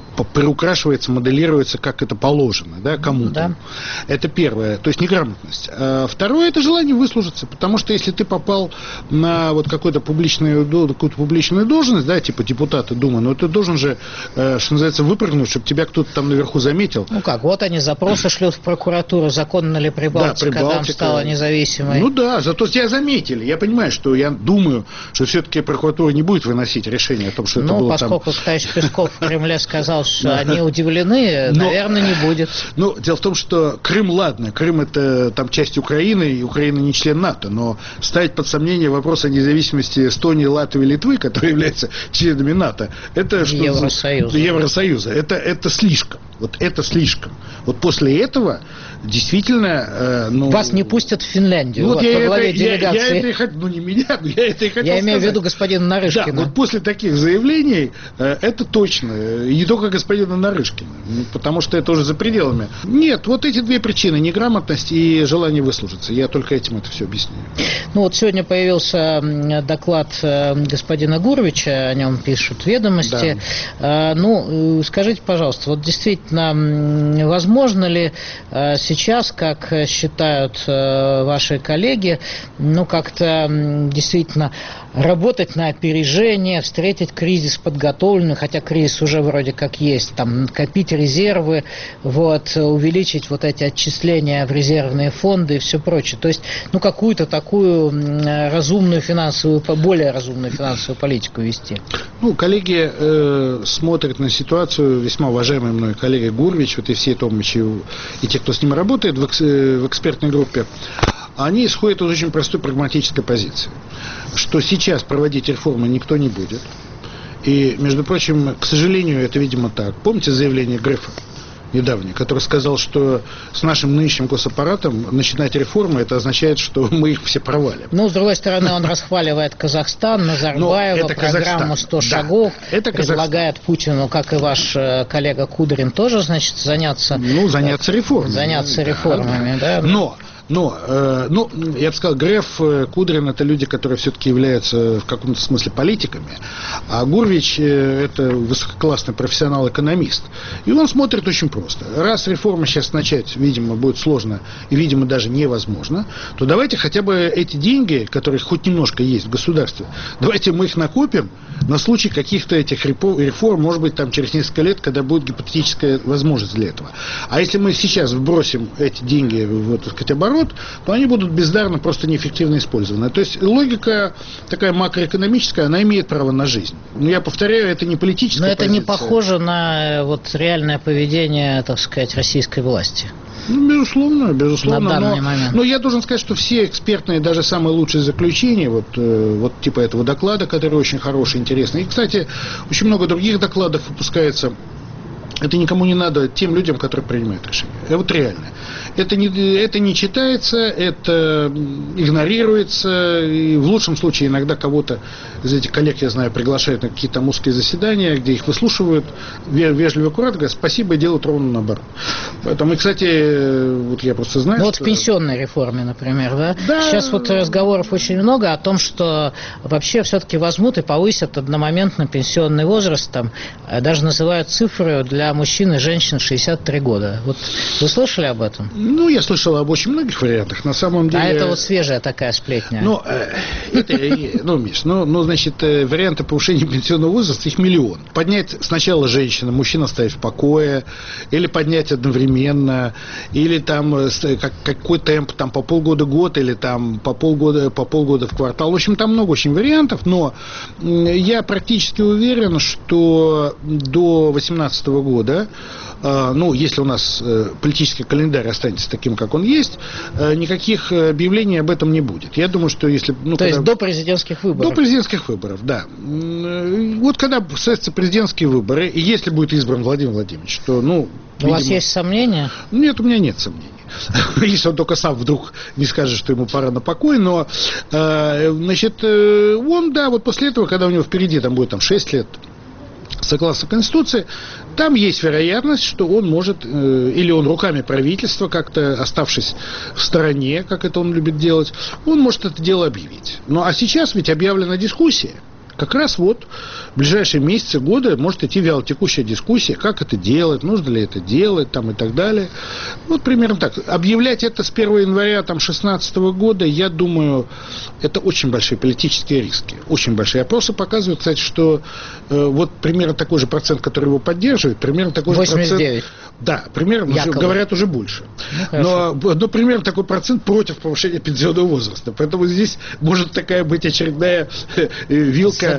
приукрашивается, моделируется, как это положено, да, кому-то. Да. Это первое, то есть неграмотность. Второе, это желание выслужиться, потому что если ты попал на вот какую-то публичную должность, да, типа депутата Думы, но ты должен же, что называется, выпрыгнуть, чтобы тебя кто-то там наверху заметил. Ну как, вот они запросы шлют в прокуратуру, законно ли Прибалтика, да, там стала независимой. Ну да, зато тебя заметили. Я понимаю, что я думаю, что все-таки прокуратура не будет выносить решение о том, что это было там... Ну, поскольку товарищ Песков в Кремле сказал, что они удивлены, наверное, не будет. Ну, дело в том, что Крым, ладно, Крым это там часть Украины, и Украина не член НАТО, но ставить под сомнение вопрос о независимости Эстонии, Латвии, Литвы, которые являются членами НАТО, это что? Евросоюза. Это слишком. Вот это слишком. Вот после этого действительно... Вас не пустят в Финляндию. Вот во главе делегации. Не меня, но я это и хотел Я имею в виду господина Нарышкина. Да, вот после таких заявлений это точно. И не только господина Нарышкина. Потому что это уже за пределами. Нет, вот эти две причины. Неграмотность и желание выслужиться. Я только этим это все объясняю. Ну вот сегодня появился доклад господина Гурвича, о нем пишут «Ведомости». Да. Ну, скажите, пожалуйста, вот действительно, возможно ли сейчас, как считают ваши коллеги, ну, как-то действительно работать на опережение, встретить кризис подготовленный, хотя кризис уже вроде как есть, там, копить резервы, вот, увеличить вот эти отчисления в резервные фонды и все прочее. То есть, ну, какую-то такую разумную финансовую, более разумную финансовую политику вести. Ну, коллеги смотрят на ситуацию, весьма уважаемый мной коллега Гурвич, вот и все Томичи, и те, кто с ним работает в экспертной группе, они исходят из очень простой прагматической позиции, что сейчас проводить реформы никто не будет. И, между прочим, к сожалению, это, видимо, так. Помните заявление Грефа недавнее, который сказал, что с нашим нынешним госаппаратом начинать реформы, это означает, что мы их все провалим. Ну, с другой стороны, он расхваливает Казахстан, Назарбаева, программу 100 шагов, предлагает Путину, как и ваш коллега Кудрин, тоже, значит, заняться реформами. Заняться реформами, да. Но, я бы сказал, Греф, Кудрин – это люди, которые все-таки являются в каком-то смысле политиками, а Гурвич – это высококлассный профессионал-экономист. И он смотрит очень просто. Раз реформы сейчас начать, видимо, будет сложно и, видимо, даже невозможно, то давайте хотя бы эти деньги, которые хоть немножко есть в государстве, давайте мы их накопим на случай каких-то этих реформ, может быть, там через несколько лет, когда будет гипотетическая возможность для этого. А если мы сейчас вбросим эти деньги в этот оборот, то они будут бездарно, просто неэффективно использованы. То есть логика такая макроэкономическая, она имеет право на жизнь. Но я повторяю, это не политическая позиция. Но это не похоже на вот реальное поведение, так сказать, российской власти. Ну, безусловно. На данный момент. Но я должен сказать, что все экспертные, даже самые лучшие заключения, вот типа этого доклада, который очень хороший, интересный. И, кстати, очень много других докладов выпускается. Это никому не надо, тем людям, которые принимают решения. Вот реально. Это не читается, это игнорируется. И в лучшем случае иногда кого-то из этих коллег, я знаю, приглашают на какие-то узкие заседания, где их выслушивают, вежливо, аккуратно, говорят спасибо, и делают ровно наоборот. Поэтому, и, кстати, вот я просто знаю, вот в пенсионной реформе, например, да? Сейчас вот разговоров очень много о том, что вообще все-таки возьмут и повысят одномоментно пенсионный возраст, там, даже называют цифры для мужчин и женщин 63 года. Вот вы слышали об этом? Ну, я слышал об очень многих вариантах. На самом деле... А это вот свежая такая сплетня. Миш, значит, варианты повышения пенсионного возраста, их миллион. Поднять сначала женщина, мужчина оставить в покое, или поднять одновременно, или там какой темп, там по полгода год, или там по полгода в квартал. В общем, там много очень вариантов, но я практически уверен, что до 2018 года, если у нас политический календарь останется таким, как он есть, никаких объявлений об этом не будет. Я думаю, что если... То есть до президентских выборов? До президентских выборов, да. Вот когда состоятся президентские выборы, и если будет избран Владимир Владимирович, то, У вас есть сомнения? Нет, у меня нет сомнений. Если он только сам вдруг не скажет, что ему пора на покой, но, он, вот после этого, когда у него впереди там будет 6 лет, согласно Конституции, там есть вероятность, что он может, или он руками правительства, как-то оставшись в стороне, как это он любит делать, он может это дело объявить. Ну, а сейчас ведь объявлена дискуссия. как раз вот в ближайшие месяцы, годы может идти вялотекущая дискуссия, как это делать, нужно ли это делать там, и так далее. Вот примерно так. Объявлять это с 1 января 2016 года, я думаю, это очень большие политические риски. Очень большие. Опросы показывают, кстати, что вот примерно такой же процент, который его поддерживает, примерно такой 89. же процент... Да, примерно, говорят уже больше. Но примерно такой процент против повышения пенсионного возраста. Поэтому здесь может такая быть очередная вилка,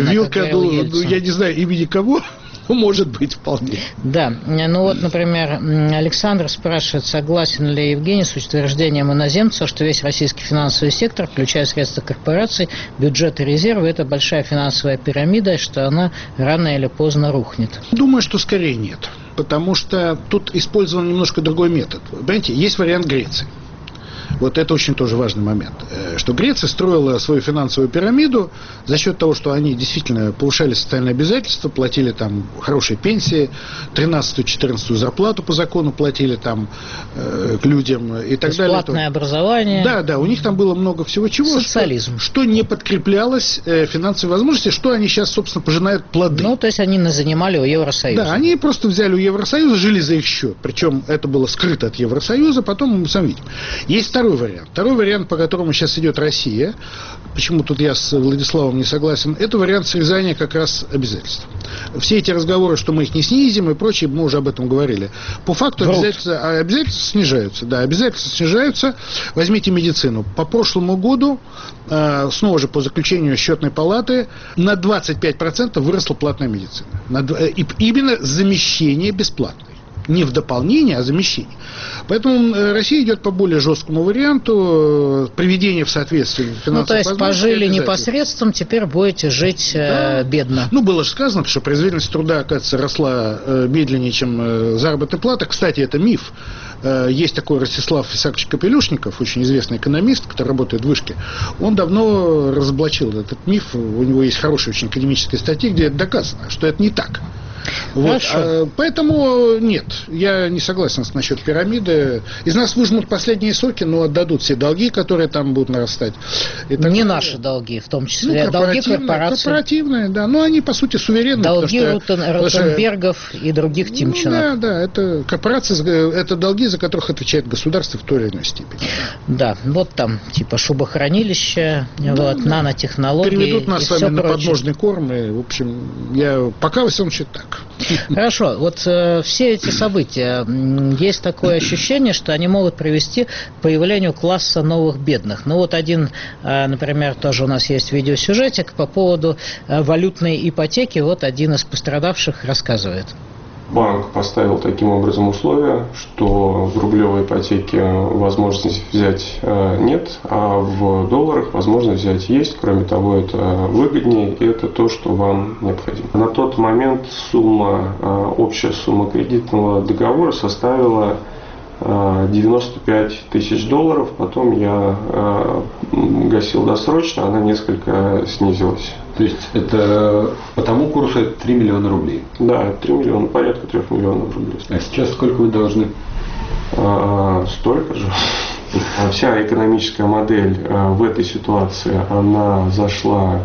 я не знаю, имени кого, может быть вполне. Да, ну вот, например, Александр спрашивает, согласен ли Евгений с утверждением иноземцев, что весь российский финансовый сектор, включая средства корпораций, бюджет и резервы, это большая финансовая пирамида, что она рано или поздно рухнет? Думаю, что скорее нет. Потому что тут использован немножко другой метод. Понимаете, есть вариант Греции. Вот это очень тоже важный момент. Что Греция строила свою финансовую пирамиду за счет того, что они действительно повышали социальные обязательства, платили там хорошие пенсии, 13-14 зарплату по закону платили там к людям и так далее. Бесплатное образование. Да, у них там было много всего чего. Социализм. Что не подкреплялось финансовой возможностью, что они сейчас, собственно, пожинают плоды. Ну, то есть они занимали у Евросоюза. Да, они просто взяли у Евросоюза, жили за их счет. Причем это было скрыто от Евросоюза, потом мы сами видим. Есть второй вариант. Второй вариант, по которому сейчас идет Россия, почему тут я с Владиславом не согласен, это вариант срезания как раз обязательств. Все эти разговоры, что мы их не снизим и прочее, мы уже об этом говорили. По факту обязательства снижаются. Да, обязательства снижаются. Возьмите медицину. По прошлому году, снова же по заключению счетной палаты, на 25% выросла платная медицина. Именно замещение бесплатной. Не в дополнение, а замещение. Поэтому Россия идет по более жесткому варианту приведения в соответствие финансовых то есть пожили непосредством, теперь будете жить бедно. Было же сказано, что производительность труда, оказывается, росла медленнее, чем заработная плата. Кстати, это миф. Есть такой Ростислав Исаакович Капелюшников, очень известный экономист, который работает в Вышке. Он давно разоблачил этот миф. У него есть хорошая очень академическая статья, где это доказано, что это не так. Вот. Поэтому нет, я не согласен насчет пирамиды. Из нас выжмут последние соки, но отдадут все долги, которые там будут нарастать. Не наши долги, в том числе долги корпораций. Корпоративные, да. Но они, по сути, суверенны. Долги Ротенбергов и других Тимченов. Да, это корпорации, это долги, за которых отвечает государство в той или иной степени. Да, вот там типа шубохранилища, нанотехнологии. Переведут нас с вами на подножный корм. И, в общем, пока во всем считаю так. Хорошо, вот все эти события, есть такое ощущение, что они могут привести к появлению класса новых бедных. Ну вот один, например, тоже у нас есть видеосюжетик по поводу валютной ипотеки, вот один из пострадавших рассказывает. Банк поставил таким образом условия, что в рублевой ипотеке возможности взять нет, а в долларах возможность взять есть. Кроме того, это выгоднее, и это то, что вам необходимо. На тот момент общая сумма кредитного договора составила $95 тысяч. Потом я гасил досрочно, она несколько снизилась. То есть это по тому курсу это 3 миллиона рублей? Да, 3 миллиона, порядка 3 миллионов рублей. А сейчас сколько вы должны? Столько же. Вся экономическая модель в этой ситуации, она зашла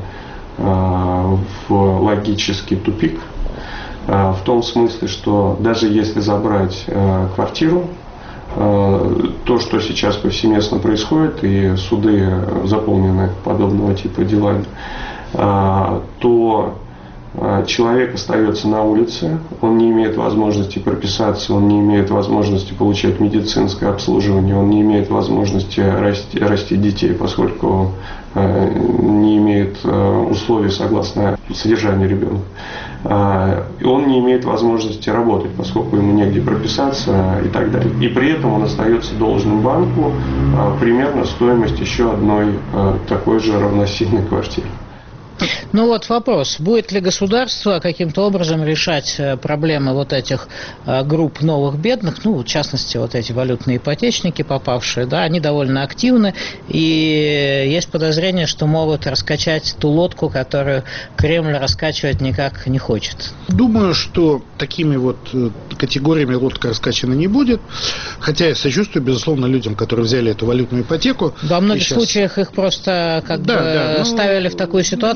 в логический тупик. В том смысле, что даже если забрать квартиру, то, что сейчас повсеместно происходит, и суды заполнены подобного типа делами, то человек остается на улице, он не имеет возможности прописаться, он не имеет возможности получать медицинское обслуживание, он не имеет возможности растить детей, поскольку не имеет условий согласно содержанию ребенка. Он не имеет возможности работать, поскольку ему негде прописаться и так далее. И при этом он остается должным банку примерно стоимость еще одной такой же равносильной квартиры. Ну вот вопрос, будет ли государство каким-то образом решать проблемы вот этих групп новых бедных, ну, в частности, вот эти валютные ипотечники попавшие, да, они довольно активны, и есть подозрение, что могут раскачать ту лодку, которую Кремль раскачивать никак не хочет. Думаю, что такими вот категориями лодка раскачана не будет, хотя я сочувствую, безусловно, людям, которые взяли эту валютную ипотеку. Во многих случаях их просто ставили в такую ситуацию, что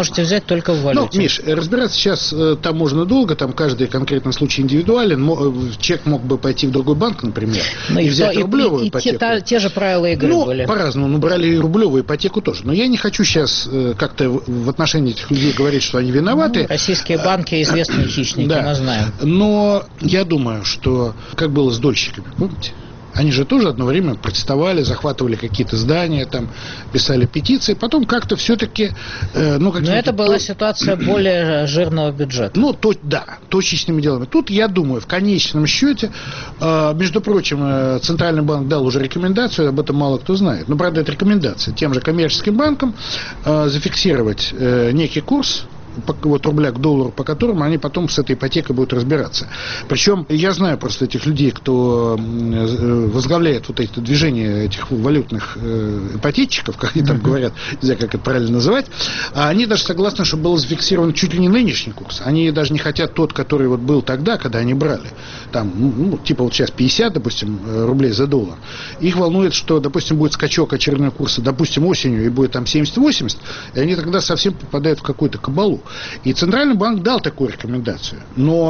можете взять только в валюте. Ну, Миш, разбираться сейчас там можно долго, там каждый конкретный случай индивидуален. Человек мог бы пойти в другой банк, например, и взять рублевую ипотеку. Те же правила игры были. По-разному. Брали и рублевую ипотеку тоже. Но я не хочу сейчас как-то в отношении этих людей говорить, что они виноваты. Российские банки известные хищники, мы знаем. Но я думаю, что как было с дольщиками, помните? Они же тоже одно время протестовали, захватывали какие-то здания, там, писали петиции, потом как-то все-таки... Но это была ситуация более жирного бюджета. Точечными делами. Тут, я думаю, в конечном счете, между прочим, Центральный банк дал уже рекомендацию, об этом мало кто знает, но, правда, это рекомендация тем же коммерческим банкам зафиксировать некий курс, вот рубля к доллару, по которому они потом с этой ипотекой будут разбираться. Причем я знаю просто этих людей, кто возглавляет вот это движение этих валютных ипотечников, как они там говорят, не знаю, как это правильно называть, а они даже согласны, чтобы был зафиксирован чуть ли не нынешний курс. Они даже не хотят тот, который вот был тогда, когда они брали. Там, типа вот сейчас 50, допустим, рублей за доллар. Их волнует, что, допустим, будет скачок очередного курса, допустим, осенью, и будет там 70-80, и они тогда совсем попадают в какую-то кабалу. И Центральный банк дал такую рекомендацию.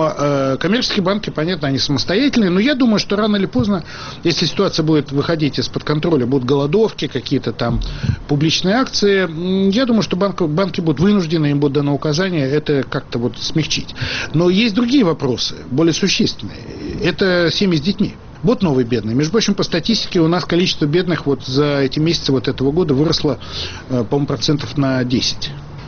Но коммерческие банки, понятно, они самостоятельные. Но я думаю, что рано или поздно, если ситуация будет выходить из-под контроля, будут голодовки, какие-то там публичные акции, я думаю, что банки будут вынуждены, им будет дано указание это как-то вот смягчить. Но есть другие вопросы, более существенные. Это семьи с детьми. Вот новые бедные. Между прочим, по статистике у нас количество бедных вот за эти месяцы вот этого года выросло, по-моему, процентов на 10.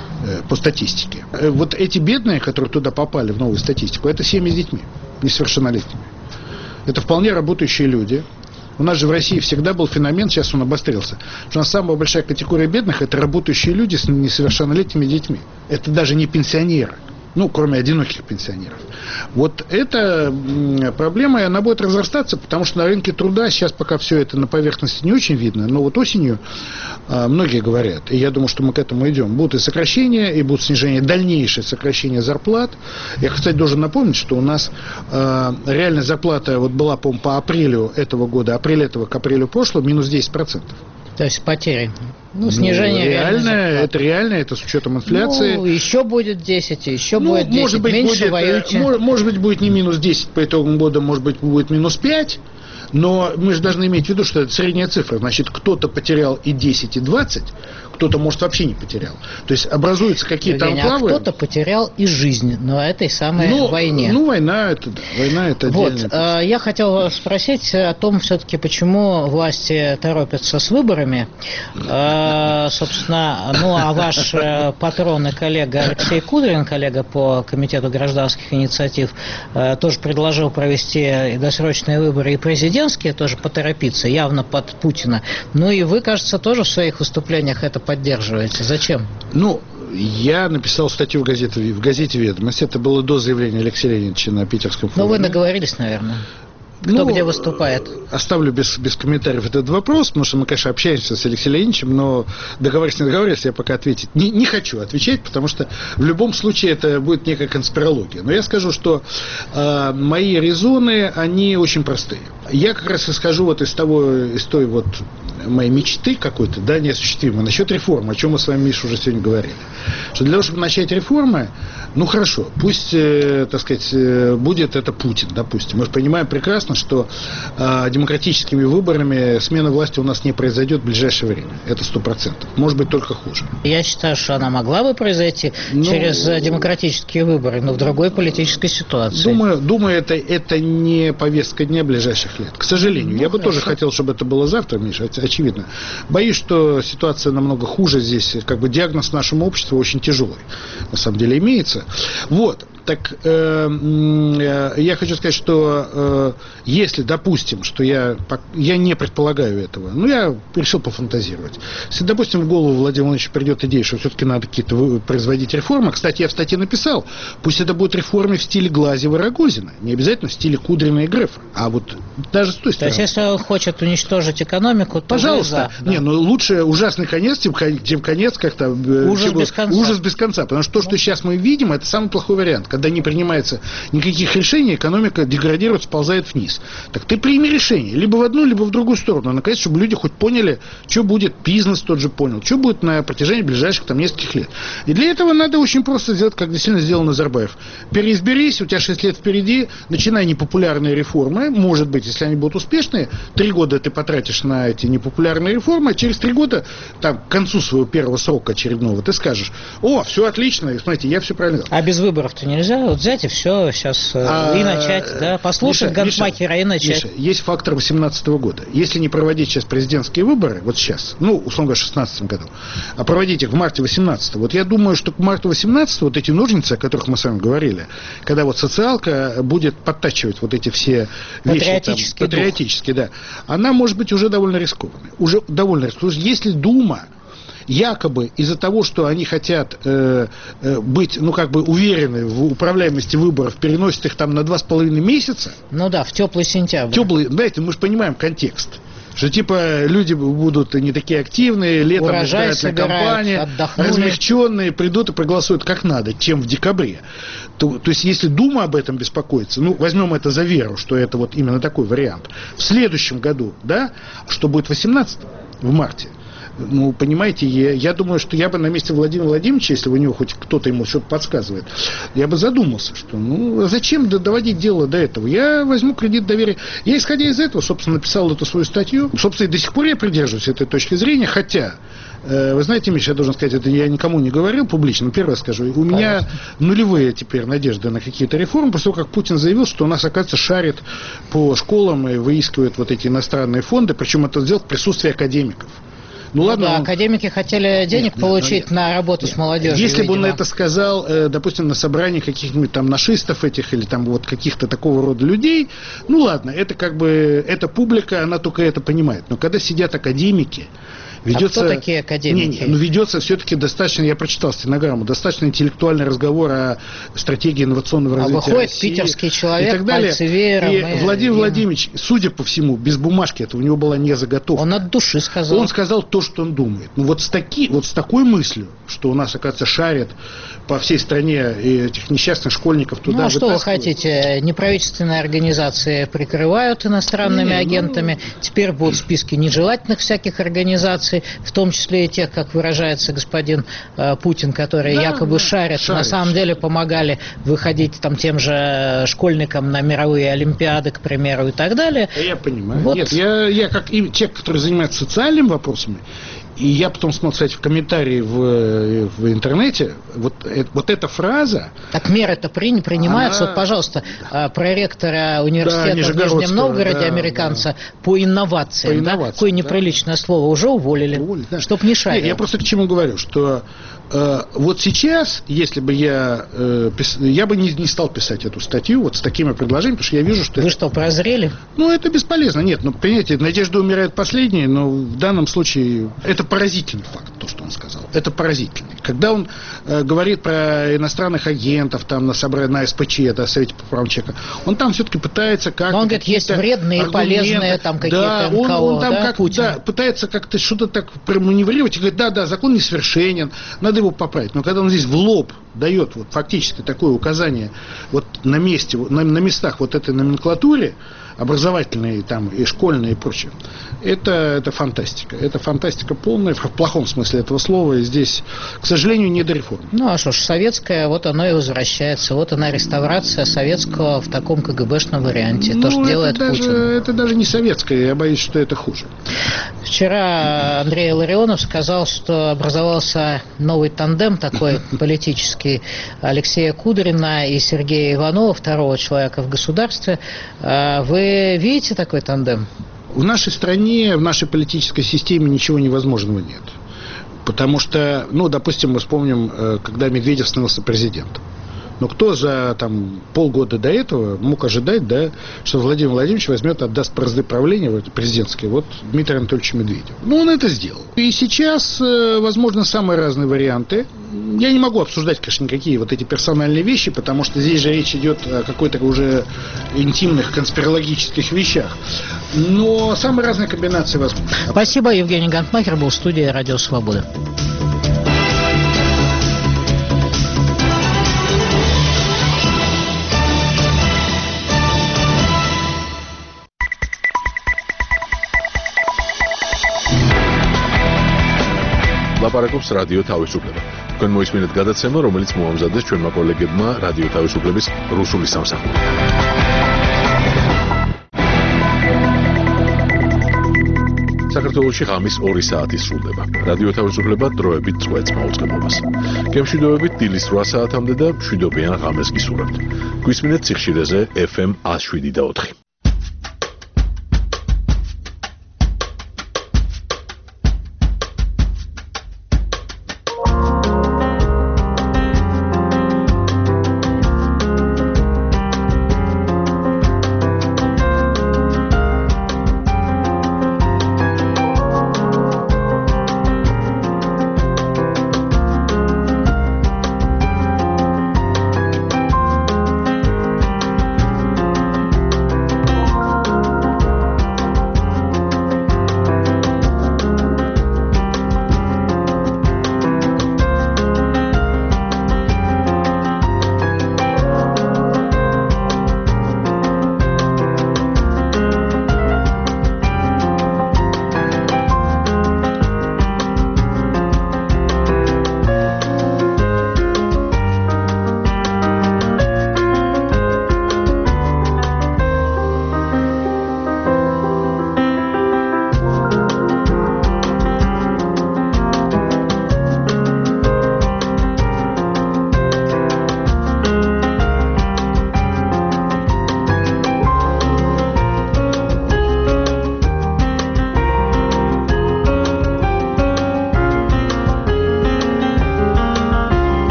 По статистике. Вот эти бедные, которые туда попали в новую статистику, это семьи с детьми, несовершеннолетними. Это вполне работающие люди. У нас же в России всегда был феномен, сейчас он обострился, что у нас самая большая категория бедных – это работающие люди с несовершеннолетними детьми. Это даже не пенсионеры. Кроме одиноких пенсионеров. Вот эта проблема, и она будет разрастаться, потому что на рынке труда сейчас пока все это на поверхности не очень видно, но вот осенью многие говорят, и я думаю, что мы к этому идем, будут и сокращения, и будут снижение, дальнейшее сокращение зарплат. Я, кстати, должен напомнить, что у нас реальная зарплата вот была, по-моему, по апрелю этого года, апрель этого к апрелю прошлого, минус 10%. То есть потери. Снижение это реально, это с учетом инфляции. Еще будет 10, еще будет 10, может быть, меньше воюйте. Может быть, будет не минус 10 по итогам года, может быть, будет минус 5. Но мы же должны иметь в виду, что это средняя цифра. Значит, кто-то потерял и 10, и 20, кто-то, может, вообще не потерял. То есть образуются какие-то анклавы. Кто-то потерял и жизнь на этой самой войне. Война это отдельно. Я хотел спросить о том, все-таки, почему власти торопятся с выборами. Собственно, а ваш патрон и коллега Алексей Кудрин, коллега по Комитету гражданских инициатив, тоже предложил провести досрочные выборы и президентские, тоже поторопиться, явно под Путина. И вы, кажется, тоже в своих выступлениях это поддерживаете. Зачем? Я написал статью в газете «Ведомость». Это было до заявления Алексея Леонидовича на питерском форуме. Вы наговорились, наверное. Кто где выступает? Оставлю без комментариев этот вопрос, потому что мы, конечно, общаемся с Алексеем Леонидовичем, но договорились, не договорились, я пока ответить не хочу отвечать, потому что в любом случае это будет некая конспирология. Но я скажу, что мои резоны, они очень простые. Я как раз исхожу вот из той вот моей мечты какой-то, неосуществимой, насчет реформы, о чем мы с вами, Миша, уже сегодня говорили. Что для того, чтобы начать реформы, хорошо, пусть, так сказать, будет это Путин, допустим. Мы же понимаем прекрасно, что демократическими выборами смена власти у нас не произойдет в ближайшее время. Это 100%. Может быть, только хуже. Я считаю, что она могла бы произойти через демократические выборы, но в другой политической ситуации. Думаю, это не повестка дня ближайших лет. К сожалению. Я бы тоже хотел, чтобы это было завтра, Миша, очевидно. Боюсь, что ситуация намного хуже здесь. Диагноз нашему обществу очень тяжелый. На самом деле имеется. Так я хочу сказать, что если, допустим, что я не предполагаю этого, я решил пофантазировать. Если, допустим, в голову Владимира Владимировича придет идея, что все-таки надо какие-то производить реформы, кстати, я в статье написал, пусть это будет реформы в стиле Глазьева и Рогозина, не обязательно в стиле Кудрина и Грефа, а вот даже с той стороны. То есть, если он хочет уничтожить экономику, то пожалуйста. Лучше ужасный конец, чем конец как-то... Ужас без конца. Ужас без конца, потому что то, что сейчас мы видим, это самый плохой вариант, когда не принимается никаких решений, экономика деградирует, сползает вниз. Так ты прими решение, либо в одну, либо в другую сторону, наконец, чтобы люди хоть поняли, что будет, бизнес тот же понял, что будет на протяжении ближайших там нескольких лет. И для этого надо очень просто сделать, как действительно сделал Назарбаев. Переизберись, у тебя 6 лет впереди, начинай непопулярные реформы, может быть, если они будут успешные, 3 года ты потратишь на эти непопулярные реформы, а через 3 года, там, к концу своего первого срока очередного, ты скажешь: о, все отлично, и, смотрите, я все правильно сделал. А без выборов-то нельзя? Вот взять и все сейчас и начать, да? Послушать Гантмахера и начать. Миша, есть фактор 2018 года. Если не проводить сейчас президентские выборы, вот сейчас, ну, условно говоря, в 2016 году, а проводить их в марте 2018, вот я думаю, что к марту 2018 вот эти ножницы, о которых мы с вами говорили, когда вот социалка будет подтачивать вот эти все вещи, патриотические, да, она может быть уже довольно рискованной. Уже довольно рискованной. Если Дума якобы из-за того, что они хотят быть, ну, как бы уверены в управляемости выборов, переносят их там на 2,5 месяца. Ну да, в теплый сентябрь. Знаете, мы же понимаем контекст. Что типа люди будут не такие активные, летом избирательная кампания, размягченные, придут и проголосуют как надо, чем в декабре. То есть, если Дума об этом беспокоится, ну, возьмем это за веру, что это вот именно такой вариант. В следующем году, да, что будет 18 в марте, ну, понимаете, я думаю, что я бы на месте Владимира Владимировича, если у него хоть кто-то ему что-то подсказывает, я бы задумался, что, ну, зачем доводить дело до этого? Я возьму кредит доверия. Я, исходя из этого, собственно, написал эту свою статью. Собственно, и до сих пор я придерживаюсь этой точки зрения, хотя, вы знаете, Миша, я должен сказать, это я никому не говорил публично, но первое скажу, у меня нулевые теперь надежды на какие-то реформы, после того, как Путин заявил, что у нас, оказывается, шарит по школам и выискивает вот эти иностранные фонды, причем это сделал в присутствии академиков. Ну ладно, да, академики хотели денег получить на работу с молодежью. Если бы он это сказал, допустим, на собрании каких-нибудь там нашистов этих или там вот каких-то такого рода людей, ну ладно, это как бы, эта публика, она только это понимает. Но когда сидят академики, ведется... А кто такие академики? Ну, ведется все-таки достаточно, я прочитал стенограмму, достаточно интеллектуальный разговор о стратегии инновационного развития выходит России, питерский человек, и так далее. пальцевером. И Владимир Владимирович, судя по всему, без бумажки, это у него была не заготовка. Он от души сказал. Он сказал то, что он думает. Ну, вот с такой мыслью, что у нас, оказывается, шарят по всей стране и этих несчастных школьников туда. Ну, а что вы хотите? Неправительственные организации прикрывают иностранными агентами. Теперь будут списки нежелательных всяких организаций, в том числе и тех, как выражается господин Путин, которые якобы шарят, на самом деле помогали выходить там тем же школьникам на мировые олимпиады, к примеру, и так далее. Я понимаю. Вот. Нет, я как и те, которые занимаются социальными вопросами, и я потом смотрел, кстати, в комментарии в интернете, вот эта фраза... Так меры-то принимаются. Вот, пожалуйста, проректора университета в Нижнем Новгороде, американца, по инновациям, какое неприличное слово, уже уволили, чтоб не шарил. Я просто к чему говорю, что вот сейчас, если бы я бы не стал писать эту статью вот с такими предложениями, потому что я вижу, что... Вы что, прозрели? Ну, это бесполезно. Нет, ну, понимаете, надежда умирает последней, но в данном случае это поразительный факт, то, что он сказал. Это поразительный. Когда он говорит про иностранных агентов там на СПЧ, это Совете по правам человека, он там все-таки пытается как-то... Но он говорит, есть вредные и полезные там какие-то НКО, он там пытается как-то что-то так проманеврировать и говорит, да, закон несовершенен, надо его поправить. Но когда он здесь в лоб дает вот фактически такое указание вот на месте, на местах вот этой номенклатуре, образовательные там и школьные и прочее, это фантастика. Это фантастика полная, в плохом смысле этого слова, и здесь, к сожалению, не до реформ. Ну, а что ж, советская, вот оно и возвращается. Вот она, реставрация советского в таком КГБшном варианте. То, что делает Путин. Это даже не советское, я боюсь, что это хуже. Вчера Андрей Илларионов сказал, что образовался новый тандем такой политический Алексея Кудрина и Сергея Иванова, второго человека в государстве. Вы видите такой тандем? В нашей стране, в нашей политической системе ничего невозможного нет. Потому что, ну, допустим, мы вспомним, когда Медведев становился президентом. Но кто за там, полгода до этого мог ожидать, да, что Владимир Владимирович возьмет, отдаст бразды правления президентские вот Дмитрию Анатольевичу Медведеву? Ну, он это сделал. И сейчас, возможно, самые разные варианты. Я не могу обсуждать, конечно, никакие вот эти персональные вещи, потому что здесь же речь идет о какой-то уже интимных конспирологических вещах. Но самые разные комбинации возможны. Спасибо. Евгений Гантмахер был в студии «Радио Свобода». ლაპარაკობს რადიო თავისუფლება. თქვენ მოისმინეთ გადაცემა, რომელიც მოამზადეს ჩვენმა კოლეგებმა რადიო თავისუფლების რუსული სამსახური. საქართველოში ღამის 2 საათი სრულდება. რადიო თავისუფლება დროებით წვეთს მაუწყებლობას. გემშვიდობებით დილის 8 საათამდე და მშვიდობიან ღამეს გისურვებთ. გვისმინეთ სიხშირეზე FM 107.4.